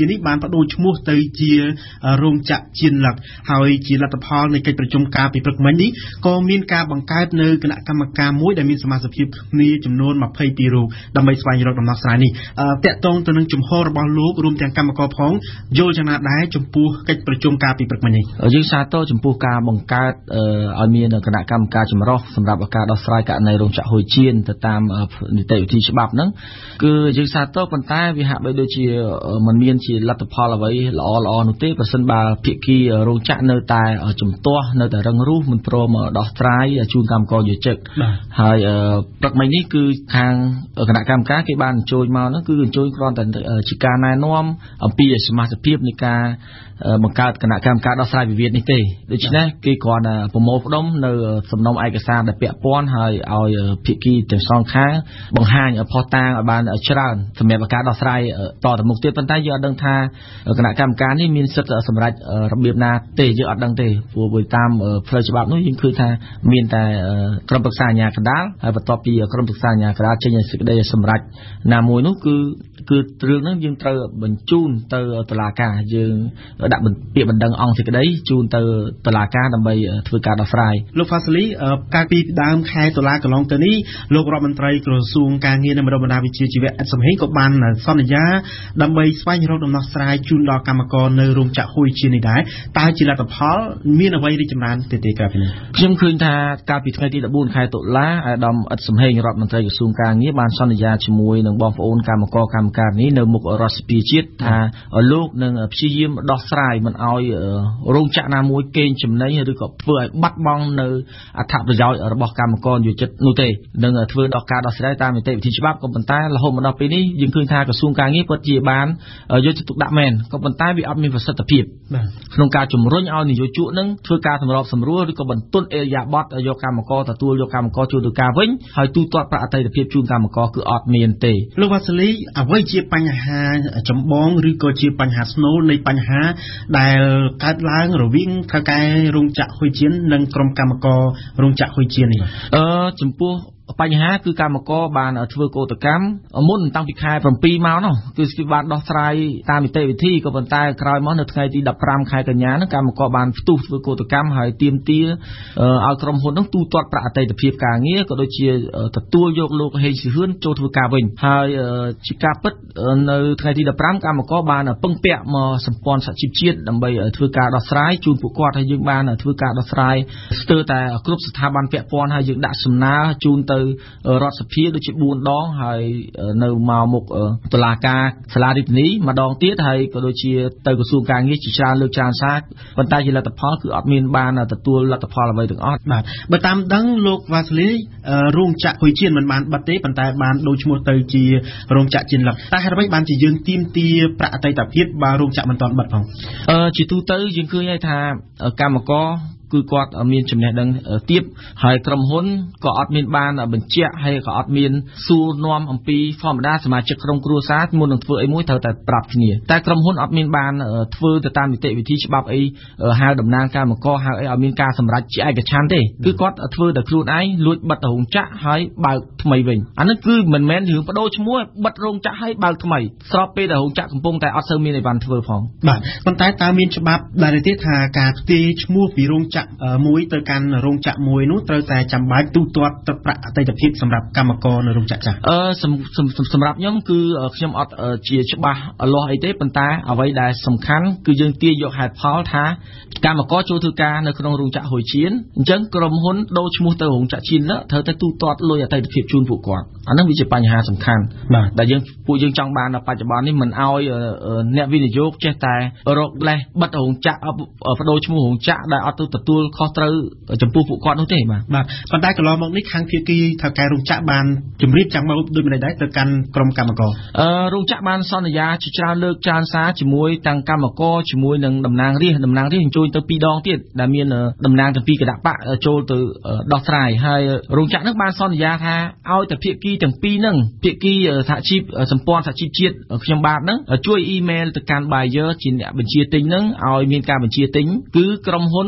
Speaker 12: ជានេះបានបដូរឈ្មោះទៅជារោងចក្រជាលឹកហើយជាលទ្ធផលនៃកិច្ចប្រជុំការពីព្រឹកមិញនេះក៏មានការបង្កើតនៅគណៈកម្មការមួយដែលមានសមាជិកគ្នាចំនួន22រូបដើម្បីស្វែងរកដំណោះស្រាយនេះតាក់ទងទៅនឹងជំហររបស់លោករួមទាំងកម្មករផងយល់យ៉ាងណាដែរចំពោះកិច្ចប្រជុំការពីព្រឹកមិញនេះ
Speaker 13: យើងសាទរចំពោះការបង្កើតឲ្យមានគណៈកម្មការចម្រុះសម្រាប់ការដោះស្រាយករណីរោងចក្រហួយជៀនទៅតាមនីតិវិធីច្បាប់ហ្នឹងគឺយើងសាទរប៉ុន្តែវាហាក់បីដូចជាมันមានជាលទ្ធផលអ្វីល្អនោះទេប្រសិនបើភាគីរោងចក្រនៅតែជំទាស់នៅតែរឹងរូសមិនព្រមដោះស្រាយជូនកម្មករយោជិកហើយព្រឹកមិញនេះគឺខាងគណៈកម្មការគេបានអញ្ជើញមកហ្នឹងគឺអញ្ជើញគ្រាន់តែជាការណែនាំអំពីសមាជិកភាពនៃការបង្កើតគណៈកម្មការដោះស្រាយវិវាទនេះទេដូច្នេះគេគ្រាន់តែប្រមូលផ្ដុំនៅសំណុំឯកសារដែលពាក់ព័ន្ធហើយឲ្យភាគីទាំងសងខាងបង្ហាញផុសតាងឲ្យបានច្រើនសម្រាប់ការដោះស្រាយតទៅមុខទៀតប៉ុន្តែយើងអត់ដឹងថាគណៈកម្មការនេះមានសិទ្ធិសម្រេចរបៀបណាទេយើងអត់ដឹងទេព្រោះតាមផ្លូវច្បាប់នោះយើងឃើញថាមានតែក្រុមប្រឹក្សាអាជ្ញាកណ្ដាលហើយបន្ទាប់ពីក្រុមប្រឹក្សាអាជ្ញាកណ្ដាលចេញសេចក្តីសម្រេចណាមួយនោះគឺរឿងហ្នឹងយើងត្រូវបញ្ជូនទៅតុលាការយើងដាក់ពាក្យបណ្ដឹងអង្គសេចក្តីជូនទៅតុលាការដើម្បីធ្វើការដោះស្រាយ
Speaker 12: លោកហ្វាស៊លីកាលពីដើមខែតុលាកន្លងទៅនេះលោករដ្ឋមន្ត្រីក្រសួងការងារនិងបណ្ដុះបណ្ដាលវិជ្ជាជីវៈឥតសំហេងក៏បានសន្យាដើម្បីស្វែងរកដំណោះស្រាយជូនដល់កម្មករនៅរោងចក្រហួយជៀននេះដែរតើជាលទ្ធផលមានអ្វីរីកចម្រើនទេក្រៅពីនេះ
Speaker 13: ខ្ញុំឃើញថាកាលពីថ្ងៃទី14ខែតុលាអាដាមឥតសំហេងរដ្ឋមន្ត្រីក្រសួងការងារបានសន្យាជាមួយនឹងបងប្អូនកម្មការនេះនៅមុខរដ្ឋសភាជាតិថាលោកនឹងព្យាយាមដោះស្រាយមិនឲ្យរោងចក្រណាមួយកេងចំណេញឬក៏ធ្វើឲ្យបាត់បង់នៅអត្ថប្រយោជន៍របស់កម្មករយោជិតនោះទេនឹងធ្វើដល់ការដោះស្រាយតាមនីតិវិធីច្បាប់ក៏ប៉ុន្តែរហូតមកដល់ពេលនេះយើងឃើញថាក្រសួងការងារពិតជាបានយកចិត្តទុកដាក់មែនក៏ប៉ុន្តែវាអត់មានប្រសិទ្ធភាពក្នុងការជំរុញឲ្យនិយោជកនឹងធ្វើការសម្របសម្រួលឬក៏បន្ទន់អេរយាប័តយកកម្មករទទួលយកកម្មករចូលទៅការវិញហើយទូទាត់ប្រាក់អតីតភាពជូនកម្មករគឺអត់មានទេ
Speaker 12: លោកវ៉ាស៊លីអ្វីជាបញ្ហាចម្បងឬក៏ជាបញ្ហាស្នូលនៃបញ្ហាដែលកើតឡើងរវាងថៅកែរោងចក្រហួយជៀននិងក្រុមកម្មកររោងចក្រហួយជៀននេះ
Speaker 13: ចំពោះបញ្ហាគឺកម្មករបានធ្វើកោតកម្មមុនតាំងពីខែ7មកនោះគឺបានដោះស្រាយតាមនីតិវិធីក៏ប៉ុន្តែក្រោយមកនៅថ្ងៃទី15ខែកញ្ញានោះកម្មករបានផ្ទុះធ្វើកោតកម្មហើយទាមទារឲ្យក្រុមហ៊ុននោះទូទាត់ប្រាក់អតីតភាពការងារក៏ដូចជាទទួលយកលោកហេងសុហឿនចូលធ្វើការវិញហើយជាការពិតនៅថ្ងៃទី15កម្មករបានពឹងពាក់មកសម្ព័ន្ធសហជីពជាតិដើម្បីធ្វើការដោះស្រាយជូនពួកគាត់ហើយយើងបានធ្វើការដោះស្រាយស្ទើរតែគ្រប់ស្ថាប័នពាក់ព័ន្ធហើយយើងដាក់សំណើជូនទៅរដ្ឋសភាដូចជា4ដងហើយនៅមកមុខតុលាការសាលារាជធានីម្ដងទៀតហើយក៏ដូចជាទៅក្រសួងការងារជាច្រើនលើកច្រើនសារប៉ុន្តែជាលទ្ធផលគឺអត់មានបានទទួលលទ្ធផលអ្វីទាំងអស់
Speaker 12: បាទបើតាមដឹងលោកវ៉ាស៊លីរោងចក្រហួយជៀនមិនបានបិទទេប៉ុន្តែបានដូរឈ្មោះទៅជារោងចក្រជៀនលឹកតែហេតុអ្វីបានជាយើងទាមទារប្រាក់អតីតភាពបើរោងចក្រមិនទាន់បិទផង
Speaker 13: ជាទូទៅយើងឃើញហើយថាកម្មករគឺគាត់មានចំណេះដឹងទាបហើយក្រុមហ៊ុនក៏អត់មានបានបញ្ជាក់ហើយក៏អត់មានសួរនាំអំពីធម្មតាសមាជិកក្រុមគ្រួសារមុននឹងធ្វើអីមួយត្រូវតែប្រាប់គ្នាតែក្រុមហ៊ុនអត់មានបានធ្វើទៅតាមនីតិវិធីច្បាប់អីហៅតំណាងកម្មករហៅអីឲ្យមានការសម្រេចជាឯកច្ឆន្ទទេគឺគាត់ធ្វើតែខ្លួនឯងលួចបិទរោងចក្រហើយបើកថ្មីវិញអានេះគឺមិនមែនរឿងបដូរឈ្មោះបិទរោងចក្រហើយបើកថ្មីស្របពេលដែលរោងចក្រកំពុងតែអត់សូវមានអីបានធ្វើផង
Speaker 12: បាទប៉ុន្តែតើមានច្បាប់ដែលទេថាការផ្ទេរឈ្មោះពីរោងចក្រមួយទៅកាន់រោងចក្រមួយនោះត្រូវតែចាំបាច់ទូទាត់ទឹកប្រាក់អតីតភាពសម្រាប់កម្មករនៅរោងចក្រចាស់
Speaker 13: សម្រាប់ខ្ញុំគឺខ្ញុំអត់ជាច្បាស់លាស់អីទេប៉ុន្តែអ្វីដែលសំខាន់គឺយើងទាញយកហេតុផលថាកម្មករចូលធ្វើការនៅក្នុងរោងចក្រហួយជៀនអញ្ចឹងក្រុមហ៊ុនដូរឈ្មោះទៅរោងចក្រជៀនត្រូវតែទូទាត់លុយអតីតភាពជូនពួកគាត់អាហ្នឹងវាជាបញ្ហាសំខាន់ដែលពួកយើងចង់បានដល់បច្ចុប្បន្ននេះមិនឲ្យអ្នកវិនិយោគចេះតែរកលេសបិទរោងចក្របដូរឈ្មោះរោងចក្រដែលអត់ទៅទទួលខុសត្រូវចំពោះពួកគាត់នោះទេ
Speaker 12: បាទប៉ុន្តែកន្លងមកនេះខាងភាគីថៅកែរោងចក្របានជម្រាបចាំមកដូចម្តេចដែរទៅកាន់ក្រុមកម្មករ
Speaker 13: រោងចក្របានសន្យាជាច្រើនលើកច្រើនសារជាមួយទាំងកម្មករជាមួយនឹងតំណាងរាស្ត្រអញ្ជើញទៅ2ដងទៀតដែលមានតំណាងទាំងពីរគណៈបកចូលទៅដោះស្រាយហើយរោងចក្រនឹងបានសន្យាថាឲ្យតែភាគីទាំងពីរហ្នឹងភាគីសហជីពសម្ព័ន្ធសហជីពជាតិខ្ញុំបាទហ្នឹងជួយអ៊ីមែលទៅកាន់ buyer ជាអ្នកបញ្ជាទិញហ្នឹងឲ្យមានការបញ្ជាទិញគឺក្រុមហ៊ុនដោយ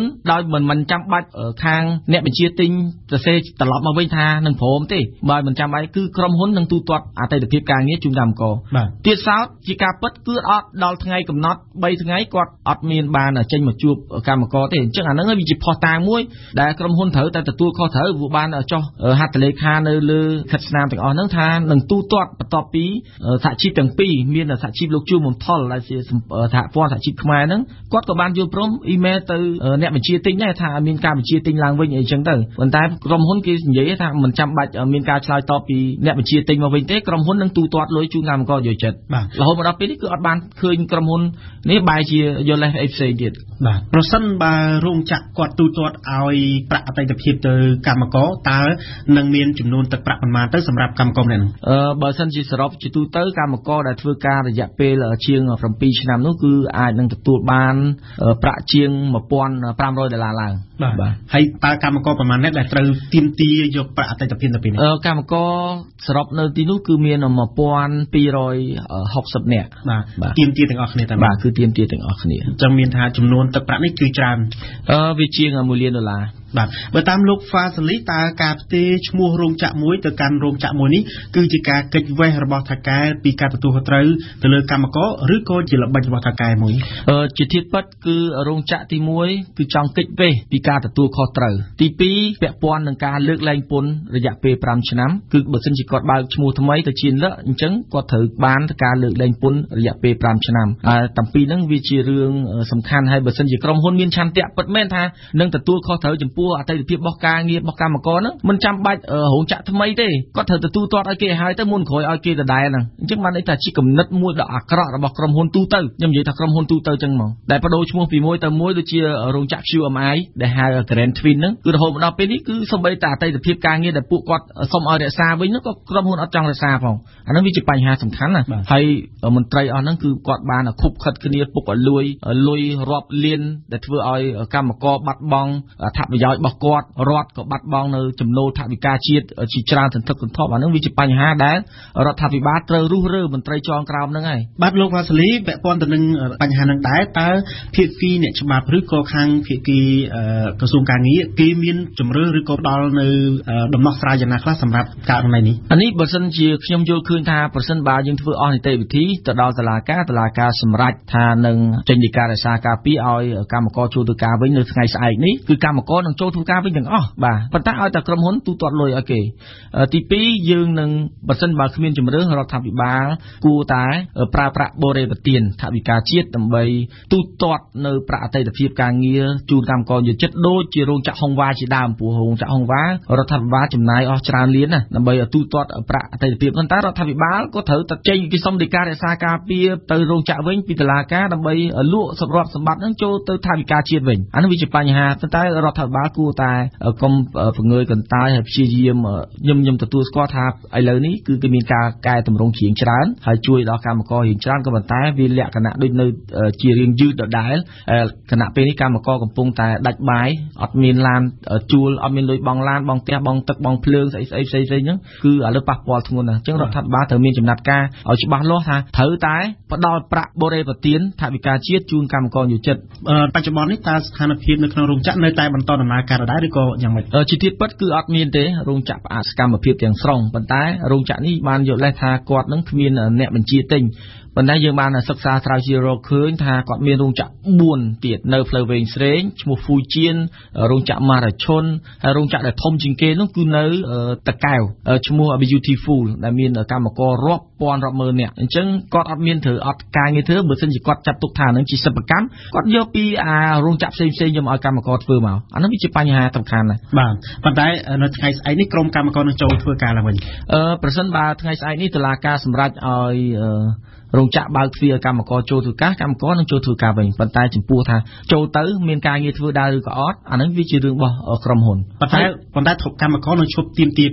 Speaker 13: មិនចាំបាច់ខាងអ្នកបញ្ជាទិញសរសេរត្រឡប់មកវិញថានឹងព្រមទេបើមិនចាំបាច់គឺក្រុមហ៊ុននឹងទូទាត់អតីតភាពការងារជូនកម្មករទៀតសោតជាការពិតគឺអត់ដល់ថ្ងៃកំណត់3ថ្ងៃគាត់អត់មានបានចេញមកជួបកម្មករទេអញ្ចឹងអាហ្នឹងវាជាផុសតាងមួយដែលក្រុមហ៊ុនត្រូវតែទទួលខុសត្រូវព្រោះបានចុះហត្ថលេខានៅលើខិតស្នាមទាំងអស់ហ្នឹងថានឹងទូទាត់បន្ទាប់ពីសហជីពទាំងពីរមានសហជីពលោកជួមបំផុលដែលជាសហព័ន្ធសហជីពខ្មែរហ្នឹងគាត់ក៏បានយល់ព្រមអ៊ីមែលទៅអ្នកបញ្ជាទិញដែរថាមានការបញ្ជាទិញឡើងវិញអីចឹងទៅប៉ុន្តែក្រុមហ៊ុនគេនិយាយថាមិនចាំបាច់មានការឆ្លើយតបពីអ្នកបញ្ជាទិញមកវិញទេក្រុមហ៊ុននឹងទូទាត់លុយជូនកម្មករយកចិត្តរហូតមកដល់ពេលនេះគឺអត់បានឃើញក្រុមហ៊ុននេះបែរជាយកលេសអីផ្សេងទៀត
Speaker 12: បាទប្រសិនបើរោងចក្រគាត់ទូទាត់ឲ្យប្រាក់អតីតភាពទៅកម្មករតើនឹងមានចំនួនទឹកប្រាក់ប៉ុន្មានទៅសម្រាប់កម្មករម្នាក់នោះ
Speaker 13: បើសិនជាសរុបជាទូទៅកម្មករដែលធ្វើការរយៈពេលជាង7ឆ្នាំនោះគឺអាចនឹងទទួលបានប្រាក់ជាង$1,500ឡើង
Speaker 12: បាទហើយតើកម្មករប្រមាណអ្នកដែលត្រូវទាមទារយកប្រាក់អតីតភាពទៅពេលនេះ
Speaker 13: កម្មករសរុបនៅទីនោះគឺមាន1260នាក់
Speaker 12: បាទទាមទារទាំងអស់គ្នាតែ
Speaker 13: បាទគឺទាមទារទាំងអស់គ្នា
Speaker 12: អញ្ចឹងមានថាចំនួនទឹកប្រាក់នេះគឺច្រើន
Speaker 13: វាជាង$1 លាន
Speaker 12: បាទបើតាមលោក Fasili តើការផ្ទេរឈ្មោះរោងចក្រមួយទៅកាន់រោងចក្រមួយនេះគឺជាការកិច្ចវេះរបស់ថៅកែពីការទទួលខុសត្រូវទៅលើកម្មករឬក៏ជាល្បិចរបស់ថៅកែមួយ
Speaker 13: ជាធៀបពិតគឺរោងចក្រទី1គឺចង់កិច្ចវេះពីការទទួលខុសត្រូវទី2ពាក់ព័ន្ធនឹងការលើកលែងពន្ធរយៈពេល5ឆ្នាំគឺបើសិនជាគាត់បើកឈ្មោះថ្មីទៅជាលក្ខអញ្ចឹងគាត់ត្រូវបានការលើកលែងពន្ធរយៈពេល5ឆ្នាំតាំងពីហ្នឹងវាជារឿងសំខាន់ហើយបើសិនជាក្រុមហ៊ុនមានឆន្ទៈពិតមែនថានឹងទទួលខុសត្រូវចំពោះអតីតភាពរបស់ការងាររបស់កម្មករហ្នឹងមិនចាំបាច់រោងចក្រថ្មីទេគាត់ត្រូវទទួលទាត់ឲ្យគេឲ្យទៅមុនក្រោយឲ្យគេដដែលហ្នឹងអញ្ចឹងបានន័យថាជាគំនិតមួយដ៏អាក្រក់របស់ក្រុមហ៊ុនទូទៅខ្ញុំនិយាយថាក្រុមហ៊ុនទូទៅអញ្ចឹងហ្មងដែលបដូរឈ្មោះពីមួយទៅមួយដូចជារោងចក្រ QMI ដែលហៅ Grand Twin ហ្នឹងគឺរហូតមកដល់ពេលនេះគឺសូម្បីតែអតីតភាពការងារដែលពួកគាត់សុំឲ្យរក្សាវិញហ្នឹងក៏ក្រុមហ៊ុនអត់ចង់រក្សាផងអាហ្នឹងវាជាបញ្ហាសំខាន់ណាហើយមន្ត្រីអស់ហ្នឹងគឺគាត់បានខុបខិតគ្នាពុកឲ្យលុយរាប់លានដែលធ្វើឲ្យកម្មករបាត់បង់អត្ថប្រយោជន៍របស់គាត់រដ្ឋក៏បាត់បង់នៅចំណូលថវិកាជាតិជាច្រើនសន្ធឹកសន្ធាប់អាហ្នឹងវាជាបញ្ហាដែលរដ្ឋាភិបាលត្រូវរុះរើមន្ត្រីចងក្រោមហ្នឹងហើយ
Speaker 12: បាទលោក Vasili ពាក់ព័ន្ធទៅនឹងបញ្ហាហ្នឹងដែរតើភាគីអ្នកច្បាប់ឬក៏ខាងភាគីក្រសួងការងារគេមានជំរឿឬក៏ផ្ដល់នៅដំណោះស្រាយយ៉ាងណាខ្លះសម្រាប់ករណីនេះ
Speaker 13: អានេះបើសិនជាខ្ញុំយល់ឃើញថាប្រសិនបើយើងធ្វើអស់នីតិវិធីទៅដល់តុលាការសម្រេចថានឹងចេញដីការក្សាការពារឲ្យកម្មករចូលធ្វើការវិញនៅថ្ងៃស្អែកនេះគឺកម្មករនឹងចូលធ្វើការវិញទាំងអស់បាទប៉ុន្តែឲ្យតែក្រុមហ៊ុនទូទាត់លុយឲ្យគេទី2យើងនឹងបើសិនបើគ្មានជំរឿរដ្ឋាភិបាលគួរតែប្រើប្រាស់បរិយាប្រទានថវិកាជាតិដើម្បីទូទាត់នៅប្រាក់អតីតភាពការងារជូនកម្មករយុចិត្តដូចជារោងចក្រហុងវ៉ាជាដើមព្រោះរោងចក្រហុងវ៉ារដ្ឋាភិបាលចំណាយអស់ច្រើនលានណាដើម្បីទូទាត់ប្រាក់អតីតភាពប៉ុន្តែរដ្ឋាភិបាលក៏ត្រូវតែចេញគេសុំដីការក្សាការពារទៅរោងចក្រវិញពីតុលាការដើម្បីលក់សម្រាប់សម្បត្តិហ្នឹងចូលទៅថវិកាជាតិវិញអានេះវាជាបញ្ហាប៉ុន្តែរដ្ឋាភិបាលគួរតែកុំពង្រើយកន្តើយហើយព្យាយាមខ្ញុំទទួលស្គាល់ថាឥឡូវនេះគឺគេមានការកែតម្រង់ជ្រៀងច្រើនហើយជួយដល់កម្មកររៀងច្រើនក៏ប៉ុន្តែវាលក្ខណៈដូចនៅជារៀងយឺតដដែលគណៈពេលនេះកម្មករកំពុងតែដាច់បាយអត់មានឡានជួលអត់មានលុយបង់ឡានបង់ផ្ទះបង់ទឹកបង់ភ្លើងស្អីផ្សេងហ្នឹងគឺឥឡូវប៉ះពាល់ធ្ងន់ណាស់អញ្ចឹងរដ្ឋាភិបាលត្រូវមានចំណាត់ការឲ្យច្បាស់លាស់ថាត្រូវតែផ្ដល់ប្រាក់បរិយាប្រទានថវិកាជាតិជូនកម្មករយុចិត្ត
Speaker 12: បច្ចុប្បន្ននេះតើស្ថានភាពនៅក្នុងរោងចក្រនៅតែបន្តដំណើរការដដែលឬក៏យ៉ាងម៉េច
Speaker 13: ជាទីពិតគឺអត់មានទេរោងចក្រផ្អាកសកម្មភាពទាំងស្រុងប៉ុន្តែរោងចក្រនេះបានយកលេសថាគាត់នឹងគ្មានអ្នកបញ្ជាទិញប៉ុន្តែយើងបានសិក្សាស្រាវជ្រាវរកឃើញថាគាត់មានរោងចក្រ4ទៀតនៅផ្លូវវែងស្រេងឈ្មោះហ្វូជៀនរោងចក្រម៉ារ៉ាឈុនហើយរោងចក្រដែលធំជាងគេនោះគឺនៅតាកែវឈ្មោះ Beautiful ដែលមានកម្មកររាប់ពាន់រាប់ម៉ឺននាក់អញ្ចឹងគាត់អត់មានធ្វើអត់ការងារធ្វើបើមិនជាគាត់ចាត់ទុកថានឹងជាសិប្បកម្មគាត់យកពីរោងចក្រផ្សេងយកមកឲ្យកម្មករធ្វើមកអានោះវាជាបញ្ហាសំខាន់ណាស់
Speaker 12: បាទប៉ុន្តែនៅថ្ងៃស្អែកនេះក្រុមកម្មករនឹងចូលធ្វើការឡើងវិញ
Speaker 13: ប្រសិនបើថ្ងៃស្អែកនេះតុលាការសម្រេចឲ្យរោងចក្របើកទ្វារកម្មករចូលធ្វើការកម្មករនឹងចូលធ្វើការវិញប៉ុន្តែចំពោះថាចូលទៅមានការងារធ្វើដែរឬក៏អត់អានឹងវាជារឿងរបស់ក្រុមហ៊ុន
Speaker 12: ប៉ុន្តែកម្មករនឹងឈប់ទាមទារប្រាក់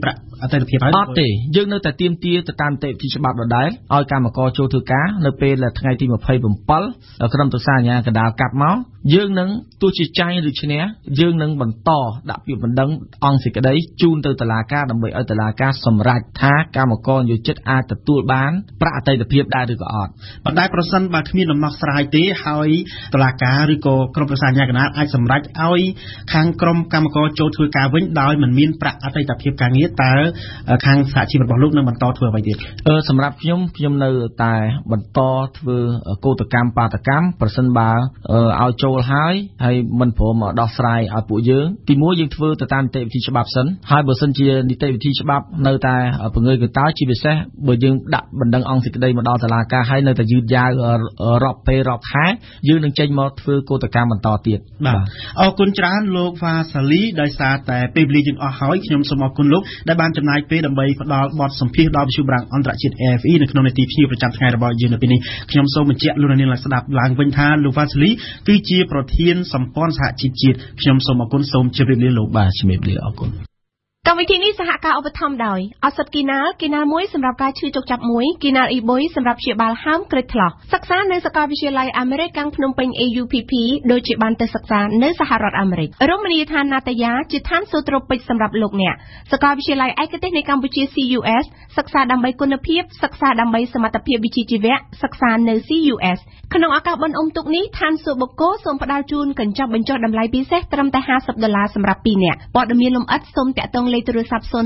Speaker 12: អតីតភាពហើយ
Speaker 13: អត់ទេយើងនៅតែទាមទារទៅតាមនីតិវិធីច្បាប់ដដែលឲ្យកម្មករចូលធ្វើការនៅពេលថ្ងៃទី27ក្រុមប្រឹក្សាអាជ្ញាកណ្ដាលកាត់មកយើងនឹងទោះជាចាញ់ឬឈ្នះយើងនឹងបន្តដាក់ពាក្យបណ្ដឹងអង្គសេចក្តីជូនទៅតុលាការដើម្បីឲ្យតុលាការសម្រេចថាកម្មករនិយោជិតអាចទទួលបានប្រាក់អតីតភាពដែរឬក៏អត់
Speaker 12: ប៉ុន្តែប្រសិនបើគ្មានដំណោះស្រាយទេហើយតុលាការឬក៏ក្រុមប្រឹក្សាអាជ្ញាកណ្ដាលអាចសម្រេចឲ្យខាងក្រុមកម្មករចូលធ្វើការវិញដោយមិនមានប្រាក់អតីតភាពការងារតើខាងសហជីពរបស់លោកនឹងបន្តធ្វើអ្វីទៀត
Speaker 13: សម្រាប់ខ្ញុំនៅតែបន្តធ្វើកោតកម្មបាតកម្មប្រសិនបើឲ្យចូលហើយមិនព្រមដោះស្រាយឲ្យពួកយើងទីមួយយើងធ្វើទៅតាមនីតិវិធីច្បាប់សិនហើយបើសិនជានីតិវិធីច្បាប់នៅតែពង្រើកន្តើយជាពិសេសបើយើងដាក់បណ្ដឹងអង្គសេចក្តីមកដល់តុលាការហើយនៅតែយឺតយ៉ាវរាប់ពេលរាប់ខែយើងនឹងចេញមកធ្វើកោតកម្មបន្តទៀត
Speaker 12: បាទអរគុណច្រើនលោកវ៉ាសាលីដោយសារតែពេលវេលាយើងអស់ហើយខ្ញុំសូមអរគុណលោកដែលបានចំណាយពេលដើម្បីផ្ដល់បទសម្ភាសន៍ដល់វិទ្យុបារាំងអន្តរជាតិ AFE នៅក្នុងនីតិភ្នាក់ងារប្រចាំថ្ងៃរបស់យើងនៅពេលនេះខ្ញុំសូមបញ្ជាក់លោកនាងស្ដាប់ឡើងវិញថាលោកវ៉ាសាលីគឺជាប្រធានសម្ព័ន្ធសហជីពជាតិខ្ញុំសូមអរគុណសូមជម្រាបលាលោក
Speaker 13: បាទជំរាបលាអរគុណ
Speaker 1: កម្មវិធីនេះសហការឧបត្ថម្ភដោយឱសថគីណាល់មួយសម្រាប់ការឈឺចុកចាប់មួយគីណាល់អ៊ីបុយសម្រាប់ព្យាបាលហើមក្រិចថ្លោះសិក្សានៅសាកលវិទ្យាល័យអាមេរិកកាំងភ្នំពេញ AUPP ដូចជាបានទៅសិក្សានៅសហរដ្ឋអាមេរិករមណីយដ្ឋានណាតាយ៉ាជាឋានសូត្រពេជ្រសម្រាប់លោកអ្នកសាកលវិទ្យាល័យឯកទេសនៃកម្ពុជា CUS សិក្សាដើម្បីគុណភាពសិក្សាដើម្បីសមត្ថភាពវិជ្ជាជីវៈសិក្សានៅ CUS ក្នុងឱកាសបុណ្យអុំទូកនេះឋានសួគ៌បុគ្គលសូមផ្ដល់ជូនកញ្ចប់បញ្ចុះតម្លៃពិសេសត្រឹមតែ$50សម្រាប់2នាក់ព័ត៌មានលម្អិតសូមតាក់ទងលេខទូរស័ព្ទ033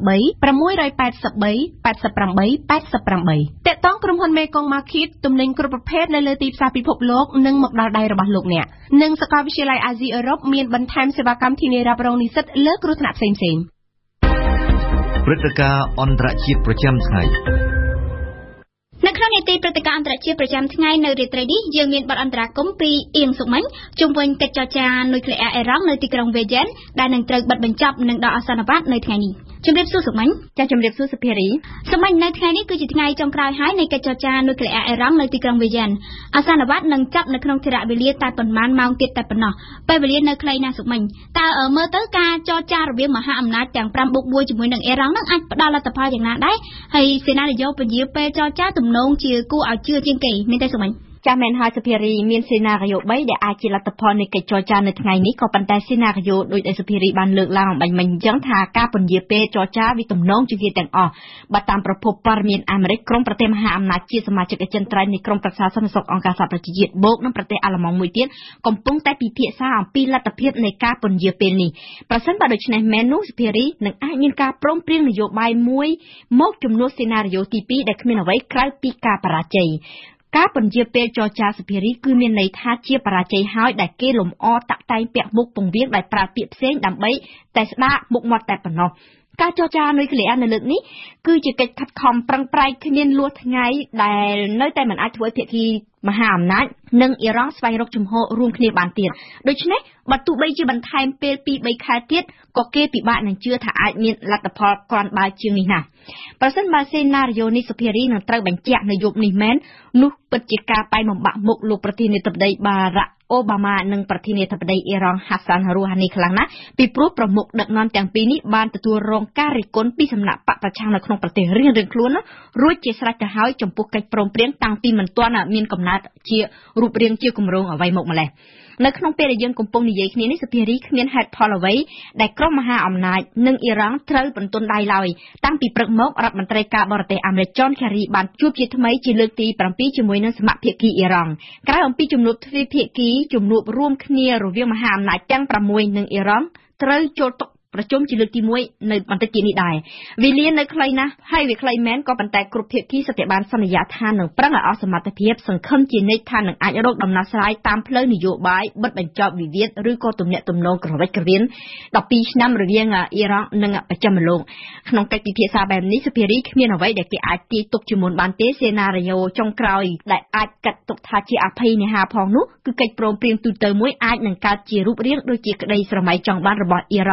Speaker 1: 683 88 88តាក់ទងក្រុមហ៊ុនមេកុង Market ទំនិញគ្រប់ប្រភេទនៅលើទីផ្សារពិភពលោកនិងមកដល់ដៃរបស់លោកអ្នកនិងសាកលវិទ្យាល័យអាស៊ីអឺរ៉ុបមានបន្ថែមសេវាកម្មធានារ៉ាប់រងនិស្សិតលើគ្រោះថ្នាក់ផ្សេងៗ
Speaker 3: ព្រឹត្តិការណ៍អន្តរជាតិប្រចាំថ្ងៃ
Speaker 2: នៅក្នុងនីតិព្រឹត្តិការណ៍អន្តរជាតិប្រចាំថ្ងៃនៅរាត្រីនេះយើងមានបទអន្តរាគមន៍ពីអៀងសុមិញជុំវិញកិច្ចចរចានុយក្លេអ៊ែរអ៊ីរ៉ង់នៅទីក្រុងវៀយែនដែលនឹងត្រូវបិទបញ្ចប់និងដល់អសន្នវត្តនៅថ្ងៃនេះជំរាបសួរសុមិញចាជំរាបសួរសុភារីសុមិញនៅថ្ងៃនេះគឺជាថ្ងៃចុងក្រោយហើយនៃកិច្ចចរចានុយក្លេអ៊ែរអ៊ីរ៉ង់នៅទីក្រុងវៀយែនអសន្នវត្តនឹងចាប់នៅក្នុងធរៈវេលាតែប៉ុន្មានម៉ោងទៀតតែប៉ុណ្ណោះពេលវេលានៅខ្លីណាស់សុមិញតើមើលទៅការចរចារវាងមហាអំណាចទាំង5+4ជាមួយនឹងអ៊ីរ៉ង់នឹងអាចផ្ដល់លទ្ធផលយ៉ាងណាដែរហើយសេនានាយកពន្យាពេលចរចាទំនងជាគួរឲ្យជឿជាងគេមានតែសុមិញ
Speaker 14: ចាមែនហើយសុភារីមានសេណារីយ៉ូ3ដែលអាចជាលទ្ធផលនៃកិច្ចចរចានៅថ្ងៃនេះក៏ប៉ុន្តែសេណារីយ៉ូដូចដែលសុភារីបានលើកឡើងអំបញ្ញមិញអញ្ចឹងថាការពន្យាពេលចរចាវាទំនងជាទាំងអស់បើតាមប្រភពព័ត៌មានអាមេរិកក្រុមប្រទេសមហាអំណាចជាសមាជិកអចិន្ត្រៃយ៍នៃក្រុមប្រឹក្សាសន្តិសុខអង្គការសហប្រជាជាតិបូកនឹងប្រទេសអាល្លឺម៉ង់មួយទៀតកំពុងតែពិភាក្សាអំពីលទ្ធភាពនៃការពន្យាពេលនេះប្រសិនបើដូច្នេះមែននោះសុភារីនឹងអាចមានការព្រមព្រៀងនយោបាយមួយមកជំនួសសេណារីយ៉ូទី2ដែលគ្មានអ្វីក្រៅពីការបរាជ័យការពន្យាពេលចរចាសុភារីគឺមានន័យថាជាបរាជ័យហើយដែលគេលំអតាក់តែងពាក់មុខពង្រៀងដោយប្រើពាក្យផ្សេងដើម្បីតែស្ដារមុខមាត់តែប៉ុណ្ណោះការចរចានុយក្លេអ៊ែរនៅលើកនេះគឺជាកិច្ចខិតខំប្រឹងប្រែងគ្មានលួសថ្ងៃដែលនៅតែមិនអាចធ្វើឲ្យភាគីមហាអំណាចនិងអ៊ីរ៉ង់ស្វែងរកជំហររួមគ្នាបានទៀតដូច្នេះបើទោះបីជាបន្ថែមពេល 2-3 ខែទៀតក៏គេពិបាកនឹងជឿថាអាចមានលទ្ធផលគ្រាន់បើជាងនេះណាប្រសិនបើសេណារីយ៉ូនេះសុភារីនឹងត្រូវបញ្ជាក់នៅយប់នេះមែននោះពិតជាការបែកបំបាក់មុខលោកប្រធានាធិបតីបារ៉ាក់អូបាម៉ានិងប្រធានាធិបតីអ៊ីរ៉ង់ហាសានរូហានីខ្លាំងណាស់ពីព្រោះប្រមុខដឹកនាំទាំងពីរនេះបានទទួលរងការរិះគន់ពីសំណាក់បកប្រឆាំងនៅក្នុងប្រទេសរៀងៗខ្លួនរួចជាស្រេចទៅហើយចំពោះកិច្ចព្រមព្រៀងតាំងពីមិនទាន់មានកំណត់ជារូបរាងជាគម្រោងអ្វីមកម្លេះនៅក្នុងពេលដែលយើងកំពុងនិយាយគ្នានេះសុភារីគ្មានហេតុផលអ្វីដែលក្រុមមហាអំណាចនិងអ៊ីរ៉ង់ត្រូវបន្ទន់ដៃឡើយតាំងពីព្រឹកមករដ្ឋមន្ត្រីការបរទេសអាមេរិក John Kerry បានជួបជាថ្មីជាលើកទី7ជាមួយនឹងសមាភាគីអ៊ីរ៉ង់ក្រៅអំពីជំនួបទ្វេភាគីជំនួបរួមគ្នារវាងមហាអំណាចទាំង6និងអ៊ីរ៉ង់ត្រូវចូលតុប្រជុំជាលើកទី1នៅបន្តិចទៀតនេះដែរវេលានៅខ្លីណាស់ហើយវាខ្លីមែនក៏ប៉ុន្តែគ្រប់ភាគីសុទ្ធតែបានសន្យាថានឹងប្រឹងឲ្យអស់សមត្ថភាពសង្ឃឹមជានិច្ចថានឹងអាចរកដំណោះស្រាយតាមផ្លូវនយោបាយបិទបញ្ចប់វិវាទឬក៏ទំនាក់ទំនងក្រវិចក្រវៀន12ឆ្នាំរវាងអ៊ីរ៉ង់និងបច្ចិមលោកក្នុងកិច្ចពិភាក្សាបែបនេះសុភារីគ្មានអ្វីដែលគេអាចទាយទុកជាមុនបានទេសេណារីយ៉ូចុងក្រោយដែលអាចកាត់ទុកថាជាអភ័យនិហាផងនោះគឺកិច្ចព្រមព្រៀងទូទៅមួយអាចនឹងកើតជារូបរាងដូចជាក្តីស្រមៃចង់បានរបស់អ៊ីរ៉ង់និងមហា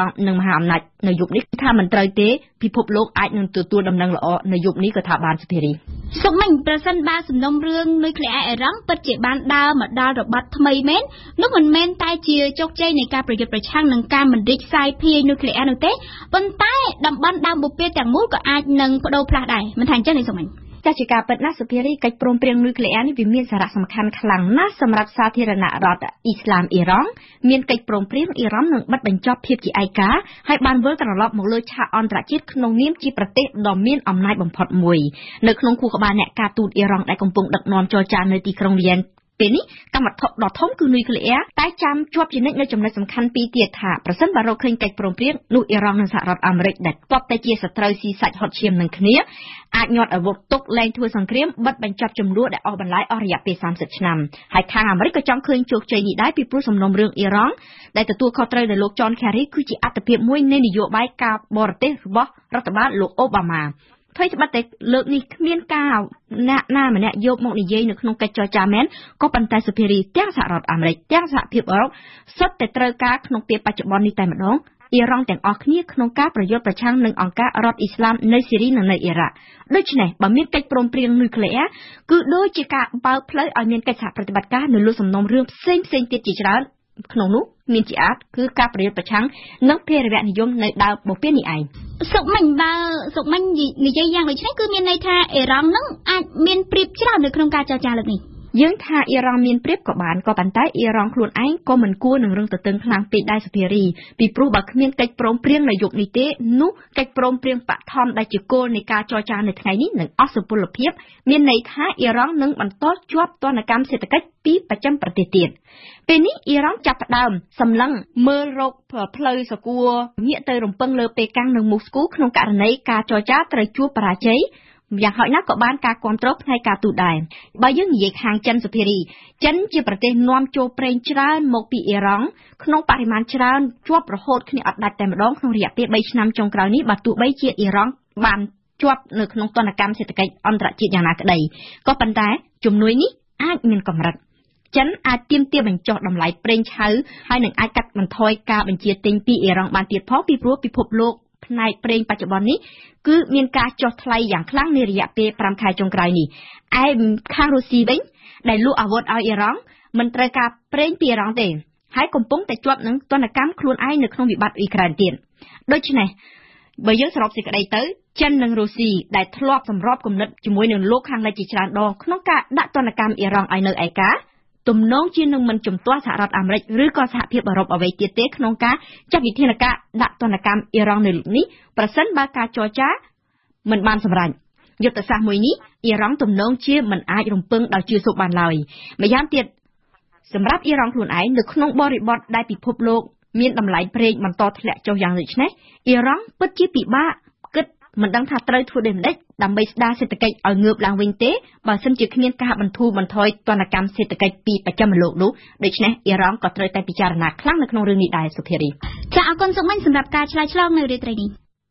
Speaker 14: ហាអំណាចនៅយុគនេះថាមិនត្រូវទេពិភពលោកអាចនឹងទទួលដំណឹងល្អនៅយុគនេះក៏ថាបានសុភារី
Speaker 2: សុកមិញប្រសិនបើសំណុំរឿងនុយក្លេអ៊ែរអ៊ីរ៉ង់ពិតជាបានដើរមកដល់របបថ្មីមែននោះមិនមែនតែជាជោគជ័យនៃការប្រយុទ្ធប្រឆាំងនឹងការមិនរីកសាយភាយនុយក្លេអ៊ែរនោះទេប៉ុន្តែតំបន់ដើមបុព្វាទាំងមូលក៏អាចនឹងបដូរផ្លាស់ដែរមិនថាអញ្ចឹងទេសុកមិញ
Speaker 14: ចាជាការពិតណាស់សុភារីកិច្ចព្រមព្រៀងនុយក្លេអ៊ែរនេះវាមានសារៈសំខាន់ខ្លាំងណាស់សម្រាប់សាធារណរដ្ឋអ៊ីស្លាមអ៊ីរ៉ង់មានកិច្ចព្រមព្រៀងអ៊ីរ៉ង់នឹងបិទបញ្ចប់ភាពជាឯកាហើយបានវិលត្រឡប់មកលើឆាកអន្តរជាតិក្នុងនាមជាប្រទេសដ៏មានអំណាចបំផុតមួយនៅក្នុងខួរក្បាលអ្នកការទូតអ៊ីរ៉ង់ដែលកំពុងដឹកនាំចរចានៅទីក្រុងវៀនពេលនេះកម្មវត្ថុដ៏ធំគឺនុយក្លេអ៊ែរតែចាំជាប់ជានិច្ចនៅចំណុចសំខាន់ពីរទៀតថាប្រសិនបើរកឃើញកិច្ចព្រមព្រៀងនោះអ៊ីរ៉ង់និងសហរដ្ឋអាមេរិកដែលទាប់តែជាសត្រូវស៊ីសាច់ហុតឈាមនឹងគ្នាអាចញាត់អាវុធទុកលែងធ្វើសង្គ្រាមបិទបញ្ចប់ចំនួនដែលអស់បន្លាយអស់រយៈពេល30ឆ្នាំហើយខាងអាមេរិកក៏ចង់ឃើញជោគជ័យនេះដែរពីព្រោះសំណុំរឿងអ៊ីរ៉ង់ដែលទទួលខុសត្រូវដោយលោកចនខេរីគឺជាអត្តភាពមួយនៃនយោបាយការបរទេសរបស់រដ្ឋបាលលោកអូបាម៉ាថ្មីត្បិតតែលើកនេះគ្មានការណាម្នាក់យកមកនិយាយនៅក្នុងកិច្ចចរចាមែនក៏ប៉ុន្តែសុភារីទាំងសហរដ្ឋអាមេរិកទាំងសហភាពអឺរ៉ុបសុទ្ធតែត្រូវការក្នុងពេលបច្ចុប្បន្ននេះតែម្ដងអ៊ីរ៉ង់ទាំងអស់គ្នាក្នុងការប្រយុទ្ធប្រឆាំងនឹងអង្គការរដ្ឋអ៊ីស្លាមនៅស៊ីរីនិងនៅអ៊ីរ៉ាក់ដូច្នេះបើមានកិច្ចព្រមព្រៀងនុយក្លេអ៊ែរគឺដូចជាការបើកផ្លូវឲ្យមានកិច្ចសហប្រតិបត្តិការនៅលើសំណុំរឿងផ្សេងទៀតជាច្រើនក្នុងនោះមានជាអាចគឺការប្រយុទ្ធប្រឆាំងនិងភេរវនិយមនៅដើមបុព្វានេះឯង
Speaker 2: សុកមិញបើសុកមិញនិយាយយ៉ាងដូចនេះគឺមានន័យថាអ៊ីរ៉ង់នឹងអាចមានព្រៀបច្រើននៅក្នុងការចរចាលើកនេះ
Speaker 14: យើងថាអ៊ីរ៉ង់មានព្រៀបក៏បានក៏ប៉ុន្តែអ៊ីរ៉ង់ខ្លួនឯងក៏មិនគួរនឹងរឹងទទឹងខ្លាំងពេកដែរសុភារីពីព្រោះបើគ្មានកិច្ចព្រមព្រៀងនៅយុគនេះទេនោះកិច្ចព្រមព្រៀងបឋមដែលជាគោលនៃការចរចានៅថ្ងៃនេះនឹងអស់សុពលភាពមានន័យថាអ៊ីរ៉ង់នឹងបន្តជាប់ទណ្ឌកម្មសេដ្ឋកិច្ចពីបច្ចឹមប្រទេសទៀតពេលនេះអ៊ីរ៉ង់ចាប់ផ្ដើមសម្លឹងមើលរកផ្លូវសកួរងាកទៅរំពឹងលើប៉េកាំងនិងមូស្គូក្នុងករណីការចរចាត្រូវជួបបរាជ័យយ៉ាងហោចណាស់ក៏បានការគ្រប់គ្រងផ្នែកការទូតដែរបើយើងនិយាយខាងចិនសុភារីចិនជាប្រទេសនាំចូលប្រេងច្រើនមកពីអ៊ីរ៉ង់ក្នុងបរិមាណច្រើនជាប់រហូតគ្នាអត់ដាច់តែម្ដងក្នុងរយៈពេល3ឆ្នាំចុងក្រោយនេះបើទោះបីជាអ៊ីរ៉ង់បានជាប់នៅក្នុងទណ្ឌកម្មសេដ្ឋកិច្ចអន្តរជាតិយ៉ាងណាក្តីក៏ប៉ុន្តែជំនួយនេះអាចមានកម្រិតចិនអាចទាមទារបញ្ចុះតម្លៃប្រេងឆៅហើយនឹងអាចកាត់បន្ថយការបញ្ជាទិញពីអ៊ីរ៉ង់បានទៀតផងពីព្រោះពិភពលោកផ្នែកប្រេងបច្ចុប្បន្ននេះគឺមានការចុះថ្លៃយ៉ាងខ្លាំងនារយៈពេល5ខែចុងក្រោយនេះឯខាងរុស្ស៊ីវិញដែលលក់អាវុធឲ្យអ៊ីរ៉ង់មិនត្រូវការប្រេងពីអ៊ីរ៉ង់ទេហើយកំពុងតែជាប់នឹងទណ្ឌកម្មខ្លួនឯងនៅក្នុងវិបត្តិអ៊ុយក្រែនទៀតដូច្នេះបើយើងសរុបសេចក្តីទៅចិននិងរុស្ស៊ីដែលធ្លាប់សម្របគំនិតជាមួយនឹងលោកខាងលិចជាច្រើនដងក្នុងការដាក់ទណ្ឌកម្មអ៊ីរ៉ង់ឲ្យនៅឯកាទំនងជានឹងមិនជំទាស់សហរដ្ឋអាមេរិកឬក៏សហភាពអឺរ៉ុបអ្វីទៀតទេក្នុងការចាត់វិធានការដាក់ទណ្ឌកម្មអ៊ីរ៉ង់នៅលើនេះប្រសិនបើការចរចាមិនបានសម្រេចយុទ្ធសាស្ត្រមួយនេះអ៊ីរ៉ង់ទំនងជាមិនអាចរំពឹងដល់ជឿសុខបានឡើយម្យ៉ាងទៀតសម្រាប់អ៊ីរ៉ង់ខ្លួនឯងនៅក្នុងបរិបទដែលពិភពលោកមានតម្លៃប្រេងបន្តធ្លាក់ចុះយ៉ាងដូចនេះអ៊ីរ៉ង់ពិតជាពិបាកគិតមិនដឹងថាត្រូវធ្វើដូចម្តេចដើម្បីស្ដារសេដ្ឋកិច្ចឲ្យងើបឡើងវិញទេបើសិនជាគ្មានការបន្ធូរបន្ថយទណ្ឌកម្មសេដ្ឋកិច្ចពីបច្ចឹមលោកនោះដូច្នេះអ៊ីរ៉ង់ក៏ត្រូវតែពិចារណាខ្លាំងនៅក្នុងរឿងនេះដែរសុភារី
Speaker 2: ចាអរគុណសុកមិញសម្រាប់ការឆ្លើយឆ្លងនៅរាត្រីនេះ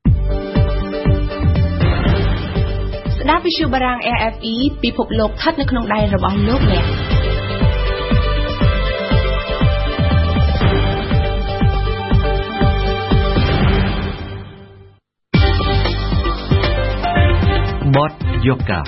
Speaker 1: ស្ដាប់វិទ្យុបារាំង RFE ពិភពលោកស្ថិតនៅក្នុងដៃរបស់លោកអ្នក
Speaker 3: បទយូកា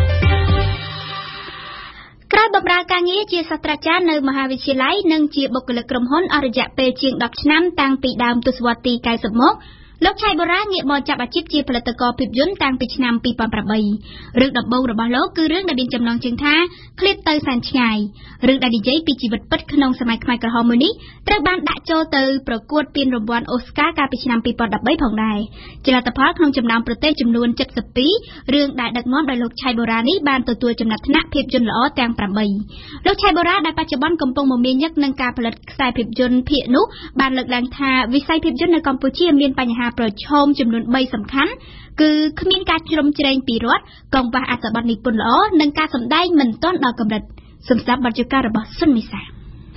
Speaker 2: ក្រោយបម្រើការងារជាសាស្ត្រាចារ្យនៅមហាវិទ្យាល័យនិងជាបុគ្គលិកក្រុមហ៊ុនអស់រយៈពេលជាង10ឆ្នាំតាំងពីដើមទសវត្សរ៍ទី90មកលោកឆៃបូរ៉ាងាកមកចាប់អាជីពជាផលិតករភាពយន្តតាំងពីឆ្នាំ2008រឿងដំបូងរបស់លោកគឺរឿងដែលមានចំណងជើងថាឃ្លាតទៅសែនឆ្ងាយរឿងដែលនិយាយពីជីវិតពិតក្នុងសម័យខ្មែរក្រហមមួយនេះត្រូវបានដាក់ចូលទៅប្រកួតពានរង្វាន់អូស្ការកាលពីឆ្នាំ2013ផងដែរជាលទ្ធផលក្នុងចំណោមប្រទេសចំនួន72រឿងដែលដឹកនាំដោយលោកឆៃបូរ៉ានេះបានទទួលចំណាត់ថ្នាក់ភាពយន្តល្អទាំង8លោកឆៃបូរ៉ាដែលបច្ចុប្បន្នកំពុងមមាញឹកនឹងការផលិតខ្សែភាពយន្តភាគនោះបានលើកឡើងថាវិស័យភាពយន្តនៅកម្ពុជាមានបញ្ហាប្រឈមចំនួន3សំខាន់គឺគ្មានការជ្រោមជ្រែងពីរដ្ឋកង្វះអត្ថបទនិពន្ធល្អនិងការសម្ដែងមិនទាន់ដល់កម្រិតសំស្ដាប់បទជការរបស់សុនមីសា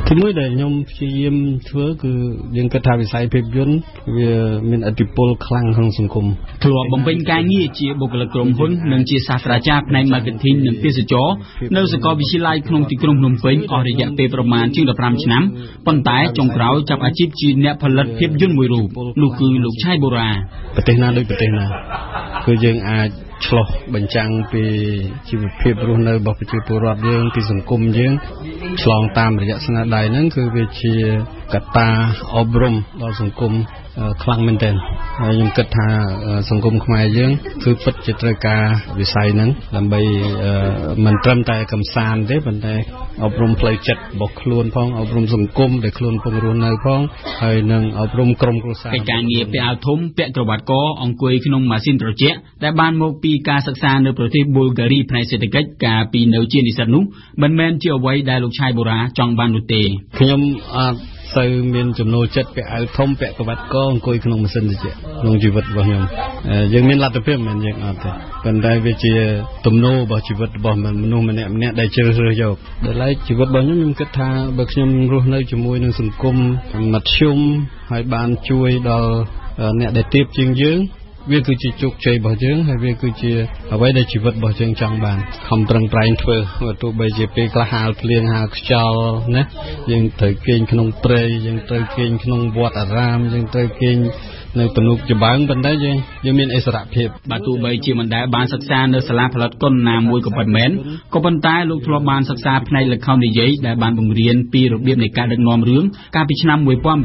Speaker 15: Thứ mới để nhom chỉ yếm thưa cứ những cái thà bị sai phép yến về mình ở địa phương khang không sung cùng.
Speaker 7: Thừa bồng binh cai nghĩa chia bộ lực gồm huấn nâng chia sát ra chạp này marketing nâng phía chó nơi sẽ có vị trí lai không thì không nông phím ở địa dạngประมาณជាង15ឆ្នាំប៉ុន្តែចុងក្រោយចាប់អាជីពជាអ្នកផលិតភាពយន្តមួយរូបនោះគឺលោកឆៃបូរ៉ា
Speaker 15: ប្រទេសណាដូចប្រទេសណាគឺយើងអាចឆ្លោះបញ្ចាំងពីជីវភាពរស់នៅរបស់ប្រជាពលរដ្ឋយើងពីសង្គមយើងឆ្លងតាមរយៈស្នាដៃហ្នឹងគឺវាជាកត្តាអប់រំដល់សង្គមខ្លាំងមែនទែនហើយខ្ញុំគិតថាសង្គមខ្មែរយើងគឺពិតជាត្រូវការវិស័យហ្នឹងដើម្បីមិនត្រឹមតែកំសាន្តទេប៉ុន្តែអប់រំផ្លូវចិត្តរបស់ខ្លួនផងអប់រំសង្គមដែលខ្លួនកំពុងរស់នៅផងហើយនឹងអប់រំក្រុមគ្រួសារ
Speaker 7: កិច្ចការងារពាក់អាវធំពាក់ក្រវ៉ាត់កអង្គុយក្នុងម៉ាស៊ីនត្រជាក់ដែលបានមកពីការសិក្សានៅប្រទេសប៊ុលហ្គារីផ្នែកសេដ្ឋកិច្ចកាលពីនៅជានិស្សិតនោះមិនមែនជាអ្វីដែលលោកឆៃបូរ៉ាចង់បាននោះទេ
Speaker 15: ខ្ញុំអត់ទៅមានចំណូលចិត្តពាក់អាវធំពាក់ក្រវ៉ាត់កអង្គុយក្នុងម៉ាស៊ីនត្រជាក់ក្នុងជីវិតរបស់ខ្ញុំយើងមានលទ្ធភាពមិនយើងអត់ទេប៉ុន្តែវាជាទំនោររបស់ជីវិតរបស់មនុស្សម្នាក់ៗដែលជ្រើសរើសយកដែលឡែកជីវិតរបស់ខ្ញុំគិតថាបើខ្ញុំរស់នៅជាមួយនឹងសង្គមមធ្យមហើយបានជួយដល់អ្នកដែលទាបជាងយើងវាគឺជាជោគជ័យរបស់យើងហើយវាគឺជាអ្វីដែលជីវិតរបស់យើងចង់បានខំប្រឹងប្រែងធ្វើទោះបីជាពេលខ្លះហាលភ្លៀងហាលខ្យល់ណាយើងត្រូវគេងក្នុងព្រៃយើងត្រូវគេងក្នុងវត្តអារាមយើងត្រូវគេងនៅទំនុកចម្បាំងប៉ុន្តែយើងមានអិសរភាព
Speaker 7: បើទោះបីជាមិនដែលបានសិក្សានៅសាលាផលិតកុនណាមួយក៏ពិតមែនក៏ប៉ុន្តែលោកធ្លាប់បានសិក្សាផ្នែកល្ខោននិយាយដែលបានបង្រៀនពីរបៀបនៃការដឹកនាំរឿងកាលពីឆ្នាំ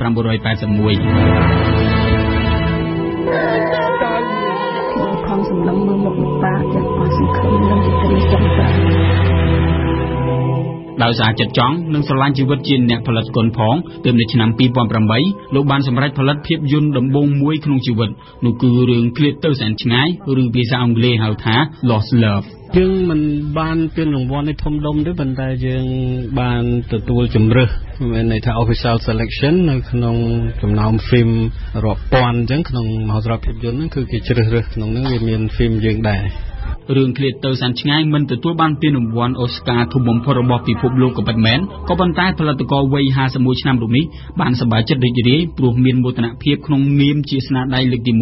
Speaker 7: 1981
Speaker 16: សម្លឹងមើលមុខលោកតាចិត្តអស់សង្ឃឹមនឹងជាត្រីចំប្រា
Speaker 7: ដោយសារចិត្តចង់និងស្រឡាញ់ជីវិតជាអ្នកផលិតកុនផងទើបនៅឆ្នាំ2008លោកបានសម្រេចផលិតភាពយន្តដំបូងមួយក្នុងជីវិតនោះគឺរឿងឃ្លាតទៅសែនឆ្ងាយឬភាសាអង់គ្លេសហៅថា Lost Love
Speaker 15: យើងមិនបានពានរង្វាន់នេះធំដុំទេប៉ុន្តែយើងបានទទួលជម្រើសមានន័យថា official selection នៅក្នុងចំណោមហ្វីមរាប់ពាន់អញ្ចឹងក្នុងមហោស្រពភាពយន្តហ្នឹងគឺគេជ្រើសរើសក្នុងហ្នឹងវាមានហ្វីមយើងដែរ
Speaker 7: រឿងឃ្លាតទៅសែនឆ្ងាយមិនទទួលបានពានរង្វាន់អូស្ការធំបំផុតរបស់ពិភពលោកក៏ពិតមែនក៏ប៉ុន្តែផលិតករវ័យ51ឆ្នាំរូបនេះបានសប្បាយចិត្តរីករាយព្រោះមានមោទនភាពក្នុងនាមជាស្នាដៃលើកទី1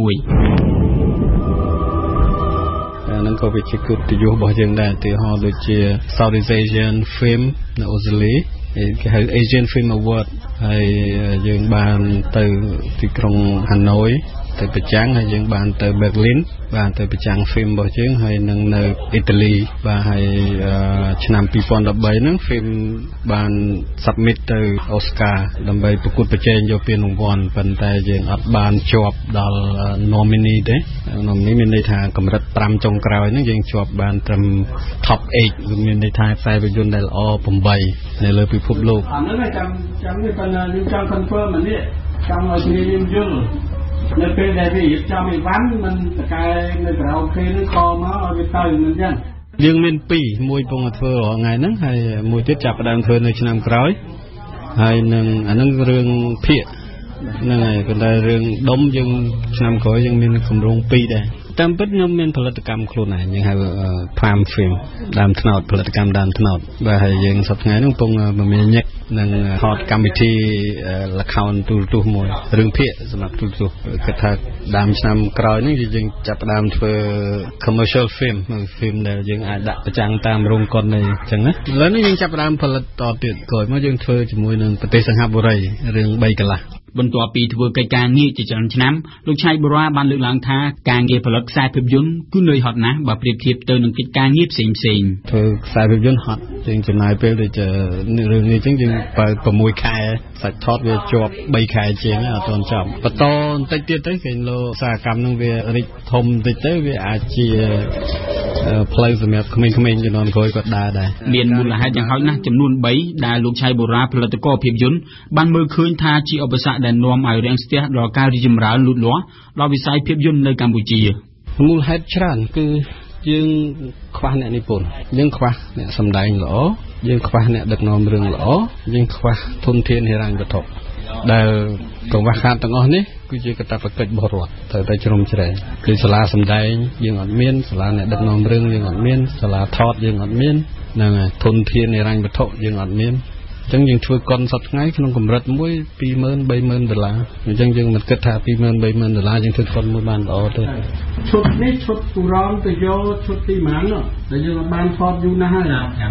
Speaker 15: នឹងក៏វាជាកិត្តិយសរបស់យើងដែរឧទាហរណ៍ដូចជា Southeast Asian Film នៅអូស្ត្រាលីគេហៅ Asian Film Award ហើយយើងបានទៅទីក្រុង Hanoi ទៅប្រចាំងហើយយើងបានទៅ Berlin បានទៅប្រចាំង film របស់យើងហើយនឹងនៅអ៊ីតាលីបាទហើយឆ្នាំ2013ហ្នឹង film បាន submit ទៅ Oscar ដើម្បីប្រកួតប្រជែងយកពានរង្វាន់ប៉ុន្តែយើងអត់បានជាប់ដល់ nominee ទេ nominee មានន័យថាកម្រិត5ចុងក្រោយហ្នឹងយើងជាប់បានត្រឹម top 8គឺមានន័យថាខ្សែភាពយន្តដែលល្អ8នៅលើពិភពលោក
Speaker 9: អាហ្នឹងចាំនេះប៉ុន្តែយើងចង់ confirm អានេះចង់ឲ្យគ្នាយើងយល់នៅពេលដែលវារៀបចំអីវ៉ាន់មិនតកែនៅក្រៅគេនឹងខលមកឲ្យវាទៅមិនចឹង
Speaker 15: យើងមាន2មួយពងធ្វើរាល់ថ្ងៃហ្នឹងហើយមួយទៀតចាប់ផ្ដើមធ្វើនៅឆ្នាំក្រោយហើយនឹងអាហ្នឹងរឿងភាគហ្នឹងហើយប៉ុន្តែរឿងដុំយើងឆ្នាំក្រោយយើងមានគម្រោង2ដែរតាមពិតខ្ញុំមានផលិតកម្មខ្លួនឯងយើងហៅ Palm Film ដើមត្នោតផលិតកម្មដើមត្នោតបាទហើយយើងសប្តាហ៍ហ្នឹងកំពុងមានញឹកនឹងថតកម្មវិធីល្ខោនទូរទស្សន៍មួយរឿងភាគសម្រាប់ទូរទស្សន៍គិតថាដើមឆ្នាំក្រោយហ្នឹងយើងចាប់ផ្ដើមធ្វើ commercial film ដែលយើងអាចដាក់ប្រចាំងតាមរោងកុនអីចឹងណាឥឡូវនេះយើងចាប់ផ្ដើមផលិតតទៀតក្រោយមកយើងធ្វើជាមួយនឹងប្រទេសសិង្ហបុរីរឿង3កន្លះ
Speaker 7: បន្ទាប់ពីធ្វើកិច្ចការងារជាច្រើនឆ្នាំលោកឆៃបូរ៉ាបានលើកឡើងថាការងារផលិតខ្សែភាពយន្តគឺនឿយហត់ណាស់បើប្រៀបធៀបទៅនឹងកិច្ចការងារផ្សេង
Speaker 15: ធ្វើខ្សែភាពយន្តហត់ជាងចំណាយពេលដូចរឿងនេះចឹងយើងបើ6ខែសាច់ថតវាជាប់3ខែជាងអត់ទាន់ចប់បន្តបន្តិចទៀតទៅគេលោឧស្សាហកម្មនឹងវារីកធំបន្តិចទៅវាអាចជាផ្លូវសម្រាប់ក្មេងៗជំនាន់ក្រោយគាត់ដើរដែរ
Speaker 7: មានមូលហេតុយ៉ាងហោចណាស់ចំនួន3ដែលលោកឆៃបូរ៉ាផលិតករភាពយន្តបានមើលឃើញថាជាឧបសគ្គដែលនាំឲ្យរាំងស្ទះដល់ការរីកចម្រើនលូតលាស់ដល់វិស័យភាពយន្តនៅកម្ពុជា
Speaker 15: មូលហេតុច្រើនគឺយើងខ្វះអ្នកនិពន្ធយើងខ្វះអ្នកសម្ដែងល្អយើងខ្វះអ្នកដឹកនាំរឿងល្អយើងខ្វះធនធានហិរញ្ញវត្ថុដែលកង្វះខាតទាំងអស់នេះគឺជាកាតព្វកិច្ចរបស់រដ្ឋត្រូវតែជ្រុំជ្រែងគឺសាលាសម្ដែងយើងអត់មានសាលាអ្នកដឹកនាំរឿងយើងអត់មានសាលាថតយើងអត់មាននឹងធនធានហិរញ្ញវត្ថុយើងអត់មានចឹងយើងធ្វើកុនសប្តាហ៍ថ្ងៃក្នុងកម្រិតមួយ $20,000 $30,000 អញ្ចឹងយើងមិនគិតថា$20,000 $30,000 យើងធ្វើកុនមួយបានល្អទេ
Speaker 17: ឈុតនេះឈុតគូរ៉នទៅយកឈុតទីម៉ានដែលយើងបានថតយូរណាស់ហើយ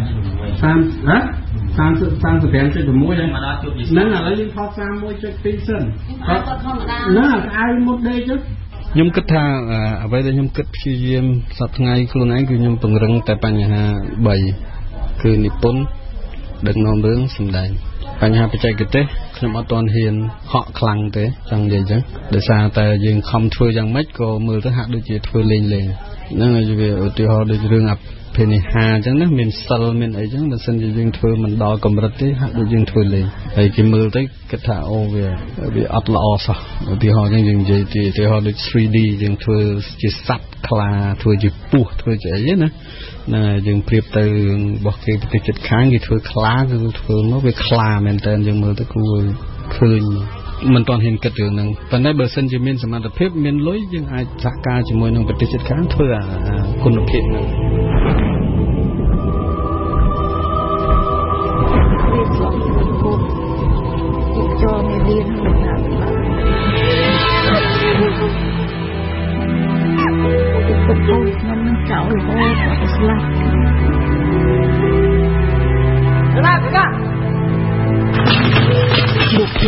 Speaker 17: 35.6ហ្នឹងឥឡូវយើងថត 31.2 សិនណាស្អែកមុតដេកទៅ
Speaker 15: ខ្ញុំគិតថាអ្វីដែលខ្ញុំគិតព្យាយាមសប្តាហ៍ថ្ងៃខ្លួនឯងគឺខ្ញុំពង្រឹងតែបញ្ហា3គឺនិពន្ធដឹកនាំរឿងសម្ដែងបញ្ហាបច្ចេកទេសខ្ញុំអត់ទាន់ហ៊ានហក់ខ្លាំងទេចង់និយាយអញ្ចឹងដោយសារតែយើងខំធ្វើយ៉ាងម៉េចក៏មើលទៅហាក់ដូចជាធ្វើលេងហ្នឹងហើយវាឧទាហរណ៍ដូចរឿងភេនិហាអញ្ចឹងណាមានសិលមានអីអញ្ចឹងបើសិនជាយើងធ្វើមិនដល់កម្រិតទេហាក់ដូចយើងធ្វើលេងហើយគេមើលទៅគិតថាអូវាអត់ល្អសោះឧទាហរណ៍អញ្ចឹងយើងនិយាយទីឧទាហរណ៍ដូច 3D យើងធ្វើជាសត្វខ្លាធ្វើជាពស់ធ្វើជាអីណាយើងប្រៀបទៅរបស់គេប្រទេសជិតខាងគេធ្វើខ្លាគឺធ្វើមកវាខ្លាមែនតើយើងមើលទៅគួរឃើញមិនទាន់ហ៊ានគិតរឿងហ្នឹងប៉ុន្តែបើសិនជាមានសមត្ថភាពមានលុយយើងអាចសហការជាមួយនឹងប្រទេសជិតខាងធ្វើគុណភាពហ្នឹង
Speaker 16: ចូលមេរៀនហ្នឹងពុកខ្ញុំនឹងចោលរហូតដល់ស្លាប់បុគ្គល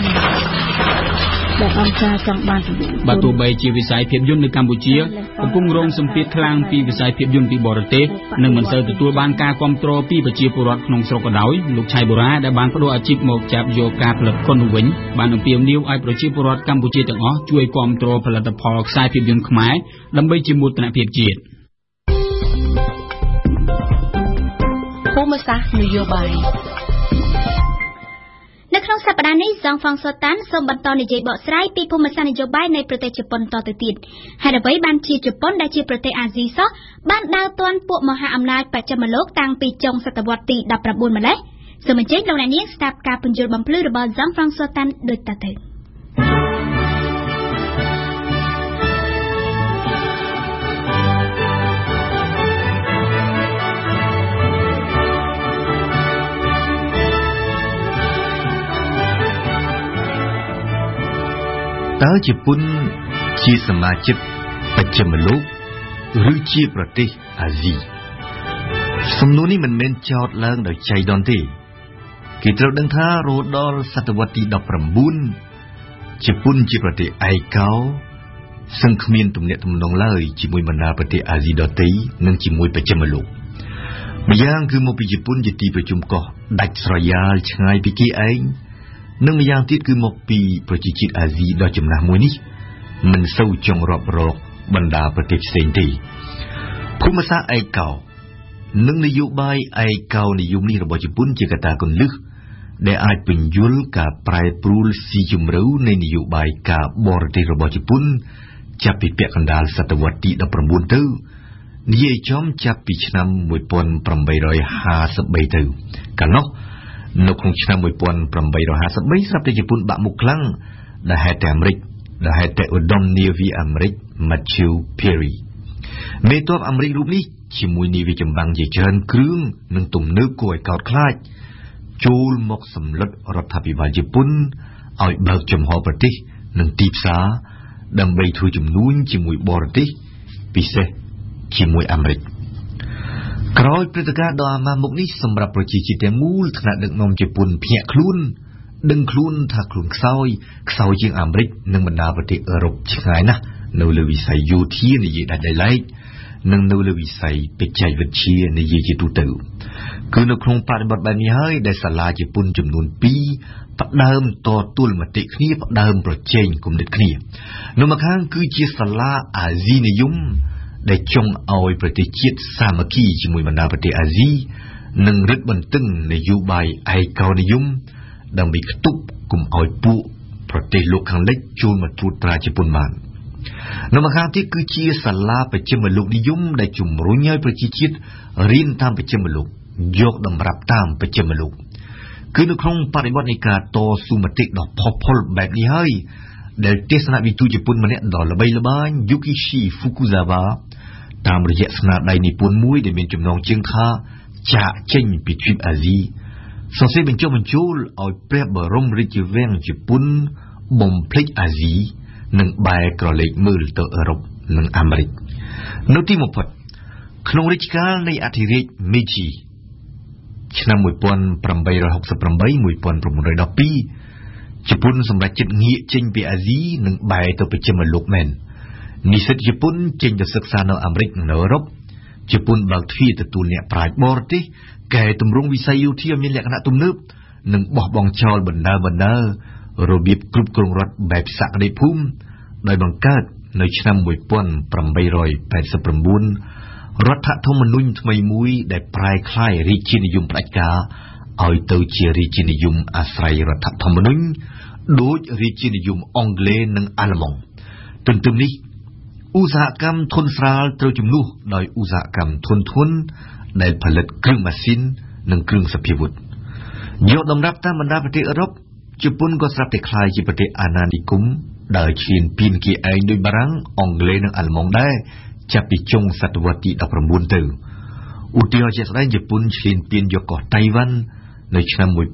Speaker 16: ដែលអង្គការចង់បាន
Speaker 7: បាទទោះបីជាវិស័យភាពយន្តនៅកម្ពុជាកំពុងរងសម្ពាធខ្លាំងពីវិស័យភាពយន្តពីបរទេសនិងមិនសូវទទួលបានការគាំទ្រពីប្រជាពលរដ្ឋក្នុងស្រុកក៏ដោយលោកឆៃបូរ៉ាដែលបានបដូរអាជីពមកចាប់យកការផលិតកុនវិញបានអំពាវនាវឲ្យប្រជាពលរដ្ឋកម្ពុជាទាំងអស់ជួយគាំទ្រផលិតផលខ្សែភាពយន្តខ្មែរដើម្បីជាមោទនភាពជាតិ
Speaker 1: ភូមិសាស្ត្រនយោបាយ
Speaker 2: នៅក្នុងសប្តាហ៍នេះសងហ្វង់សូតានសូមបន្តនិយាយបកស្រាយពីភូមិសាស្ត្រនយោបាយនៃប្រទេសជប៉ុនតទៅទៀតហើយអ្វីបានជាជប៉ុនដែលជាប្រទេសអាស៊ីសោះបានដើរទាន់ពួកមហាអំណាចបច្ចិមលោកតាំងពីចុងសតវត្សទី19ម្លេះសូមអញ្ជើញលោកអ្នកនាងស្ដាប់ការពន្យល់បំភ្លឺរបស់សងហ្វង់សូតានដូចតទៅ
Speaker 3: តើជប៉ុនជាសមាជិកបច្ចិមលោកឬជាប្រទេសអាស៊ីសំណួរនេះមិនមែនចោទឡើងដោយចៃដន្យទេគេត្រូវដឹងថារហូតដល់សតវត្សទី19ជប៉ុនជាប្រទេសឯកោសឹងគ្មានទំនាក់ទំនងឡើយជាមួយបណ្ដាប្រទេសអាស៊ីដទៃនិងជាមួយបច្ចិមលោកម្យ៉ាងគឺមកពីជប៉ុនជាទីប្រជុំកោះដាច់ស្រយាលឆ្ងាយពីគេឯងនិងម្យ៉ាងទៀតគឺមកពីប្រជាជាតិអាស៊ីដ៏ចំណាស់មួយនេះមិនសូវចង់រាប់រកបណ្ដាប្រទេសផ្សេងទេភូមិសាស្ត្រឯកោនិងនយោបាយឯកោនិយមនេះរបស់ជប៉ុនជាកត្តាគន្លឹះដែលអាចពន្យល់ការប្រែប្រួលស៊ីជម្រៅនៃនយោបាយការបរទេសរបស់ជប៉ុនចាប់ពីពាក់កណ្ដាលសតវត្សទី19ទៅនិយាយចំចាប់ពីឆ្នាំ1853ទៅកាលនោះនៅក្នុងឆ្នាំ1853ស្រាប់តែជប៉ុនបាក់មុខខ្លាំងដែលហេតុតែអាមេរិកដែលហេតុតែឧត្តមនាវីអាមេរិក Matthew Perry មេទ័ពអាមេរិករូបនេះជាមួយនាវាចម្បាំងជាច្រើនគ្រឿងនិងទំនើបគួរឲ្យកោតខ្លាចចូលមកសម្លុតរដ្ឋាភិបាលជប៉ុនឲ្យបើកចំហប្រទេសនិងទីផ្សារដើម្បីធ្វើជំនួញជាមួយបរទេសពិសេសជាមួយអាមេរិកក្រោយព្រឹត្តិការណ៍ដ៏អាម៉ាស់មុខនេះសម្រាប់ប្រជាជាតិទាំងមូលថ្នាក់ដឹកនាំជប៉ុនភ្ញាក់ខ្លួនដឹងខ្លួនថាខ្លួនខ្សោយជាងអាមេរិកនិងបណ្ដាប្រទេសអឺរ៉ុបឆ្ងាយណាស់នៅលើវិស័យយោធានិយាយដាច់ដោយឡែកនិងនៅលើវិស័យបច្ចេកវិទ្យានិយាយជាទូទៅគឺនៅក្នុងបរិបទបែបនេះហើយដែលសាលាជប៉ុនចំនួន2ផ្ដើមតទល់មតិគ្នាផ្ដើមប្រជែងគំនិតគ្នានៅម្ខាងគឺជាសាលាអាស៊ីនិយមដែលចង់ឲ្យប្រទេសជាតិសាមគ្គីជាមួយបណ្ដាប្រទេសអាស៊ីនិងរឹតបន្តឹងនយោបាយឯកោនិយមដើម្បីខ្ទប់កុំឲ្យពួកប្រទេសលោកខាងលិចចូលមកត្រួតត្រាជប៉ុនបាននៅម្ខាងទៀតគឺជាសាលាបច្ចិមលោកនិយមដែលជំរុញឲ្យប្រជាជាតិរៀនតាមបច្ចិមលោកយកតម្រាប់តាមបច្ចិមលោកគឺនៅក្នុងបរិបទនៃការតស៊ូមតិដ៏ផុសផុលបែបនេះហើយដែលទេសនវិទូជប៉ុនម្នាក់ដ៏ល្បីល្បាញ Yukishi Fukuzawa តាមរយៈស្នាដៃនិពន្ធមួយដែលមានចំណងជើងថាចាកចេញពីទ្វីបអាស៊ីសរសេរបញ្ចុះបញ្ចូលឲ្យព្រះបរមរាជវាំងជប៉ុនបំភ្លេចអាស៊ីនិងបែរក្រឡេកមើលទៅអឺរ៉ុបនិងអាមេរិកនៅទីបំផុតក្នុងរជ្ជកាលនៃអធិរាជមេជីឆ្នាំ1868-1912ជប៉ុនសម្រេចចិត្តងាកចេញពីអាស៊ីនិងបែរទៅបច្ចិមលោកមែននិស្សិតជប៉ុនចេញទៅសិក្សានៅអាមេរិកនិងនៅអឺរ៉ុបជប៉ុនបើកទ្វារទទួលអ្នកប្រាជ្ញបរទេសកែតម្រង់វិស័យយោធាមានលក្ខណៈទំនើបនិងបោះបង់ចោលបណ្ដារបៀបគ្រប់គ្រងរដ្ឋបែបសក្តិភូមិដោយបង្កើតនៅឆ្នាំ1889រដ្ឋធម្មនុញ្ញថ្មីមួយដែលប្រែក្លាយរាជានិយមផ្ដាច់ការឲ្យទៅជារាជានិយមអាស្រ័យរដ្ឋធម្មនុញ្ញដូចរាជានិយមអង់គ្លេសនិងអាល្លឺម៉ង់ទន្ទឹមនេះឧស្សាហកម្មធុនស្រាលត្រូវជំនួសដោយឧស្សាហកម្មធុនធ្ងន់ដែលផលិតគ្រឿងម៉ាស៊ីននិងគ្រឿងសព្វាវុធយកតម្រាប់តាមបណ្ដាប្រទេសអឺរ៉ុបជប៉ុនក៏ស្រាប់តែក្លាយជាប្រទេសអាណានិគមដែលឈ្លានពានគេឯងដោយបារាំងអង់គ្លេសនិងអាល្លឺម៉ង់ដែរចាប់ពីចុងសតវត្សទី19ទៅឧទាហរណ៍ជាក់ស្ដែងជប៉ុនឈ្លានពានយកកោះតៃវ៉ាន់នៅឆ្នាំ1895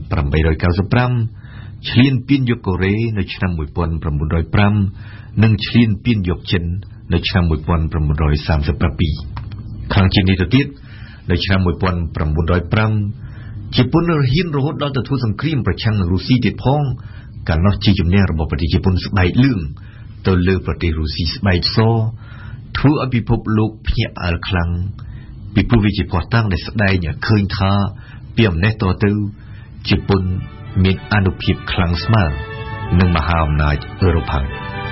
Speaker 3: ឈ្លានពានយកកូរ៉េនៅឆ្នាំ1905និងឈ្លានពានយកចិននៅឆ្នាំ1937ខាងជាងនេះទៅទៀតនៅឆ្នាំ1905ជប៉ុនហ៊ានរហូតដល់ទៅធ្វើសង្គ្រាមប្រឆាំងនឹងរុស្ស៊ីទៀតផងកាលនោះជាជំនះរបស់ប្រទេសជប៉ុនស្បែកលឿងទៅលើប្រទេសរុស្ស៊ីស្បែកសធ្វើឲ្យពិភពលោកភ្ញាក់ផ្អើលខ្លាំងពីព្រោះវាជាភស្តុតាងដែលស្ដែងឲ្យឃើញថាពីអំណេះតទៅជប៉ុនមានអានុភាពខ្លាំងស្មើនឹងមហាអំណាចអឺរ៉ុបហើយ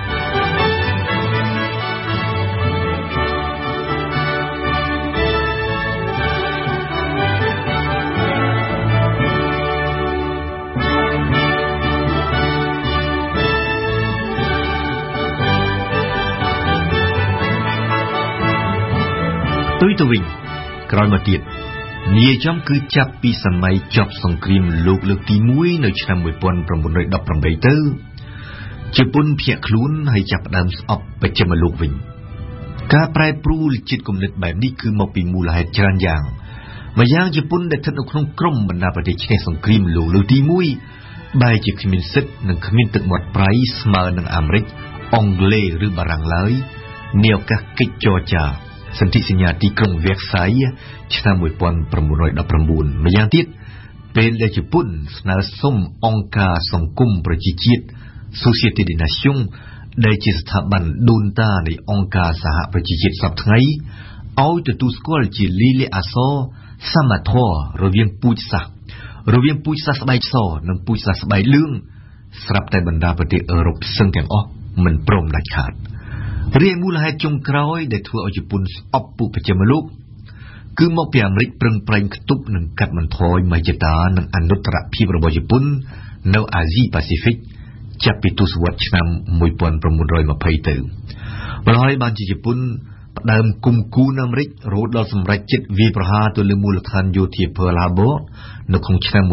Speaker 3: ទៅវិញក្រោយមកទៀតនិយាយចំគឺចាប់ពីសម័យចប់សង្គ្រាមលោកលើកទី1នៅឆ្នាំ1918ទៅជប៉ុនភ្ញាក់ខ្លួនហើយចាប់ផ្ដើមស្អប់បច្ចិមលោកវិញការប្រែប្រួលជាតិគំនិតបែបនេះគឺមកពីមូលហេតុច្រើនយ៉ាងម្យ៉ាងជប៉ុនដែលស្ថិតនៅក្នុងក្រុមបណ្ដាប្រទេសឈ្នះសង្គ្រាមលោកលើកទី1បែរជាគ្មានសិទ្ធិនិងគ្មានទឹកមាត់ប្រៃស្មើនឹងអាមេរិកអង់គ្លេសឬបារាំងឡើយនាឱកាសកិច្ចចរចាសន្ធិសញ្ញាទីក្រុងវែកសាយឆ្នាំ1919ម្យ៉ាងទៀតពេលដែលជប៉ុនស្នើសុំអង្គការសង្គមប្រជាជាតិ Société des Nations ដែលជាស្ថាប័នដូនតានៃអង្គការសហប្រជាជាតិសពថ្ងៃឲ្យទទួលស្គាល់ជាលិលាអក្សរសមធម៌រវាងពូជសាសន៍ស្បែកសនិងពូជសាសន៍ស្បែកលឿងស្រាប់តែបណ្ដាប្រទេសអឺរ៉ុបសឹងទាំងអស់មិនព្រមដាច់ខាតរាយមូលហេតុចុងក្រោយដែលធ្វើឲ្យជប៉ុនស្អប់ពួកបច្ចិមលោកគឺមកពីអាមេរិកប្រឹងប្រែងខ្ទប់និងកាត់បន្ថយមហិច្ឆតានិងអនុត្តរភាពរបស់ជប៉ុននៅអាស៊ីប៉ាស៊ីហ្វិកចាប់ពីទសវត្សរ៍ឆ្នាំ1920ទៅម្ល៉េះបានជាជប៉ុនផ្ដើមគុំគូនអាមេរិករហូតដល់សម្រេចចិត្តវាយប្រហារទៅលើមូលដ្ឋានយោធា Pearl Harbor នៅក្នុងឆ្នាំ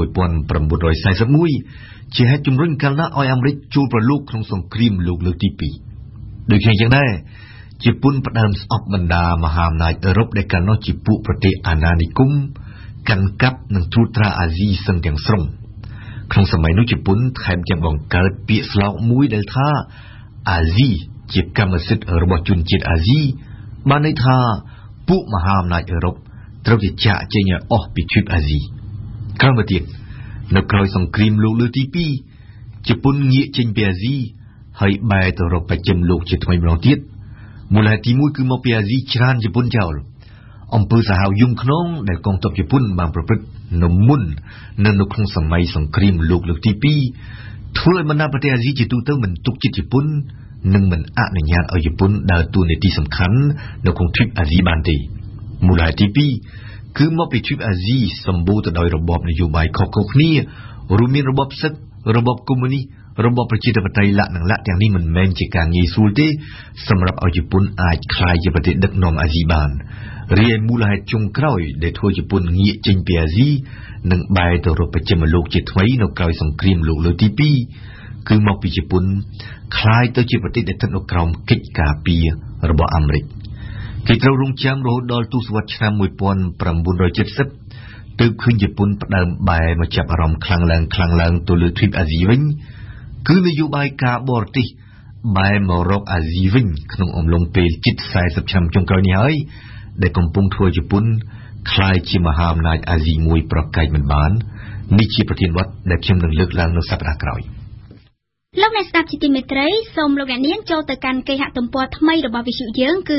Speaker 3: 1941ជាហេតុជំរុញកាលណាឲ្យអាមេរិកចូលប្រឡូកក្នុងសង្គ្រាមលោកលើកទី2ដូចគ្នាយ៉ាងដែរជប៉ុនផ្ដើមស្អប់បណ្ដាមហាអំណាចអឺរ៉ុបដែលកាលនោះជាពួកប្រទេសអាណានិគមកាន់កាប់និងត្រួតត្រាអាស៊ីសឹងទាំងស្រុងក្នុងសម័យនោះជប៉ុនថែមទាំងបង្កើតពាក្យស្លោកមួយដែលថាអាស៊ីជាកម្មសិទ្ធិរបស់ជនជាតិអាស៊ីបានន័យថាពួកមហាអំណាចអឺរ៉ុបត្រូវតែចាកចេញឲ្យអស់ពីទ្វីបអាស៊ីក្រោយមកទៀតនៅក្រោយសង្គ្រាមលោកលើកទី2ជប៉ុនងាកចេញពីអាស៊ីហើយបែរទៅរកបច្ចិមលោកជាថ្មីម្ដងទៀតមូលហេតុទី1គឺមកពីអាស៊ីច្រើនជប៉ុនចោលអំពើសាហាវយំខ្នងដែលកងទ័ពជប៉ុនបានប្រព្រឹត្តនៅមុននៅក្នុងសម័យសង្គ្រាមលោកលើកទី2ធ្វើឲ្យបណ្ដាប្រទេសអាស៊ីជាទូទៅមិនទុកចិត្តជប៉ុននិងមិនអនុញ្ញាតឲ្យជប៉ុនដើរតួនាទីសំខាន់នៅក្នុងទ្វីបអាស៊ីបានទេមូលហេតុទី2គឺមកពីទ្វីបអាស៊ីសម្បូរទៅដោយរបបនយោបាយខុសៗគ្នារួមមានរបបសឹករបបកុម្មុយនីសរបបប្រជាធិបតេយ្យលក្ខណៈទាំងនេះមិនមែនជាការងាយស្រួលទេសម្រាប់ឲ្យជប៉ុនអាចក្លាយជាប្រទេសដឹកនាំអាស៊ីបានរីឯមូលហេតុចុងក្រោយដែលធ្វើជប៉ុនងាកចេញពីអាស៊ីនិងបែរទៅរកបច្ចិមលោកជាថ្មីនៅក្រោយសង្គ្រាមលោកលើកទី2គឺមកពីជប៉ុនក្លាយទៅជាប្រទេសដែលស្ថិតនៅក្រោមកិច្ចការពាររបស់អាមេរិកគេត្រូវរងចាំរហូតដល់ទសវត្សរ៍ឆ្នាំ1970 ទើបឃើញជប៉ុនផ្ដើមបែរមកចាប់អារម្មណ៍ខ្លាំងឡើងទៅលើទ្វីបអាស៊ីវិញគឺនយោបាយការបរទេសបែរមករកអាស៊ីវិញក្នុងអំឡុងពេលជិត40ឆ្នាំចុងក្រោយនេះហើយដែលកំពុងធ្វើជប៉ុនក្លាយជាមហាអំណាចអាស៊ីមួយប្រកែកមិនបាននេះជាប្រធានបទដែលខ្ញុំនឹងលើកឡើងនៅសប្តាហ៍ក្រោយ
Speaker 2: លោកអ្នកស្ដាប់ជាទីមេត្រីសូមលោកអ្នកនាងចូលទៅកាន់គេហទំព័រថ្មីរបស់វិទ្យុយើងគឺ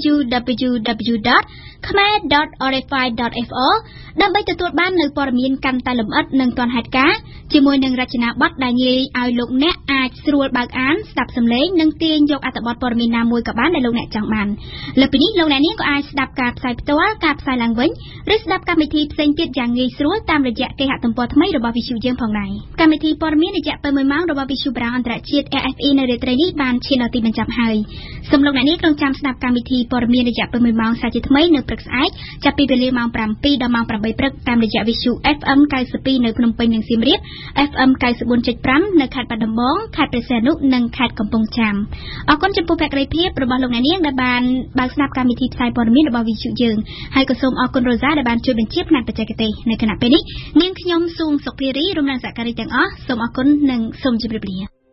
Speaker 2: www.khmer.rfi.fr ដើម្បីទទួលបាននូវព័ត៌មានកាន់តែលម្អិតនិងទាន់ហេតុការណ៍ជាមួយនឹងរចនាប័ទ្មដែលងាយឲ្យលោកអ្នកអាចស្រួលបើកអានស្ដាប់សំឡេងនិងទាញយកអត្ថបទព័ត៌មានណាមួយក៏បានដែលលោកអ្នកចង់បានលើពីនេះលោកអ្នកនាងក៏អាចស្ដាប់ការផ្សាយផ្ទាល់ការផ្សាយឡើងវិញឬស្ដាប់កម្មវិធីផ្សេងទៀតយ៉ាងងាយស្រួលតាមរយៈគេហទំព័រថ្មីរបស់វិទ្យុយើងផងដែរកម្មវិធីព័ត៌មានរយៈពេល1ម៉ោងរបស់វិទ្យុប្រាំងអន្តរជាតិ RFE នៅរាត្រីនេះបានឈានដល់ទីបញ្ចប់ហើយសូមលោកអ្នកនាងចូលចាំស្ដាប់កម្មវិធីព័ត៌មានរយៈពេល1ម៉ោងសាជាថ្មីនៅព្រឹកស្អែកចាប់ពីវេលាម៉ោង 7 ដល់ម៉ោង 8 ព្រឹកតាមរយៈវិទ្យុ FM 92 នៅភ្នំពេញនិងសៀមរាប FM 94.5 នៅខេត្តបាត់ដំបងខេត្តព្រះសីហនុនិងខេត្តកំពង់ចាមអរគុណចំពោះភក្ដីភាពរបស់លោកអ្នកនាងដែលបានបើកស្ដាប់កម្មវិធីផ្សាយព័ត៌មានរបស់វិទ្យុយើងហើយក៏សូមអរគុណរ៉ូសាដែលបានជួយបញ្ជាផ្នែកបច្ចេកទេសនៅគណៈពេលនេះនាងខ្ញុំស៊ូងសុខភារីរួមនឹងសហការីទាំងអស់សូមអរគុណនិងសូមជម្រាបលា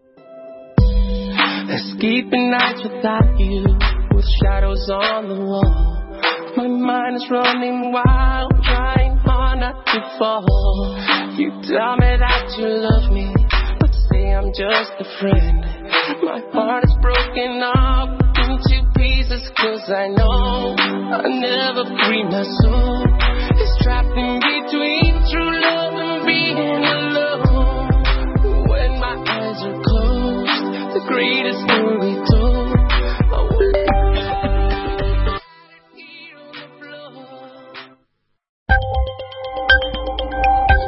Speaker 18: Let's keep a night without you, with shadows on the wall. My mind is running wild, trying hard not to fall. You tell me that you love me, but say I'm just a friend. My heart is broken up into pieces, 'cause I know I'll never free my soul. It's trapped in between true love and being alone. When my eyes are closed, the greatest movie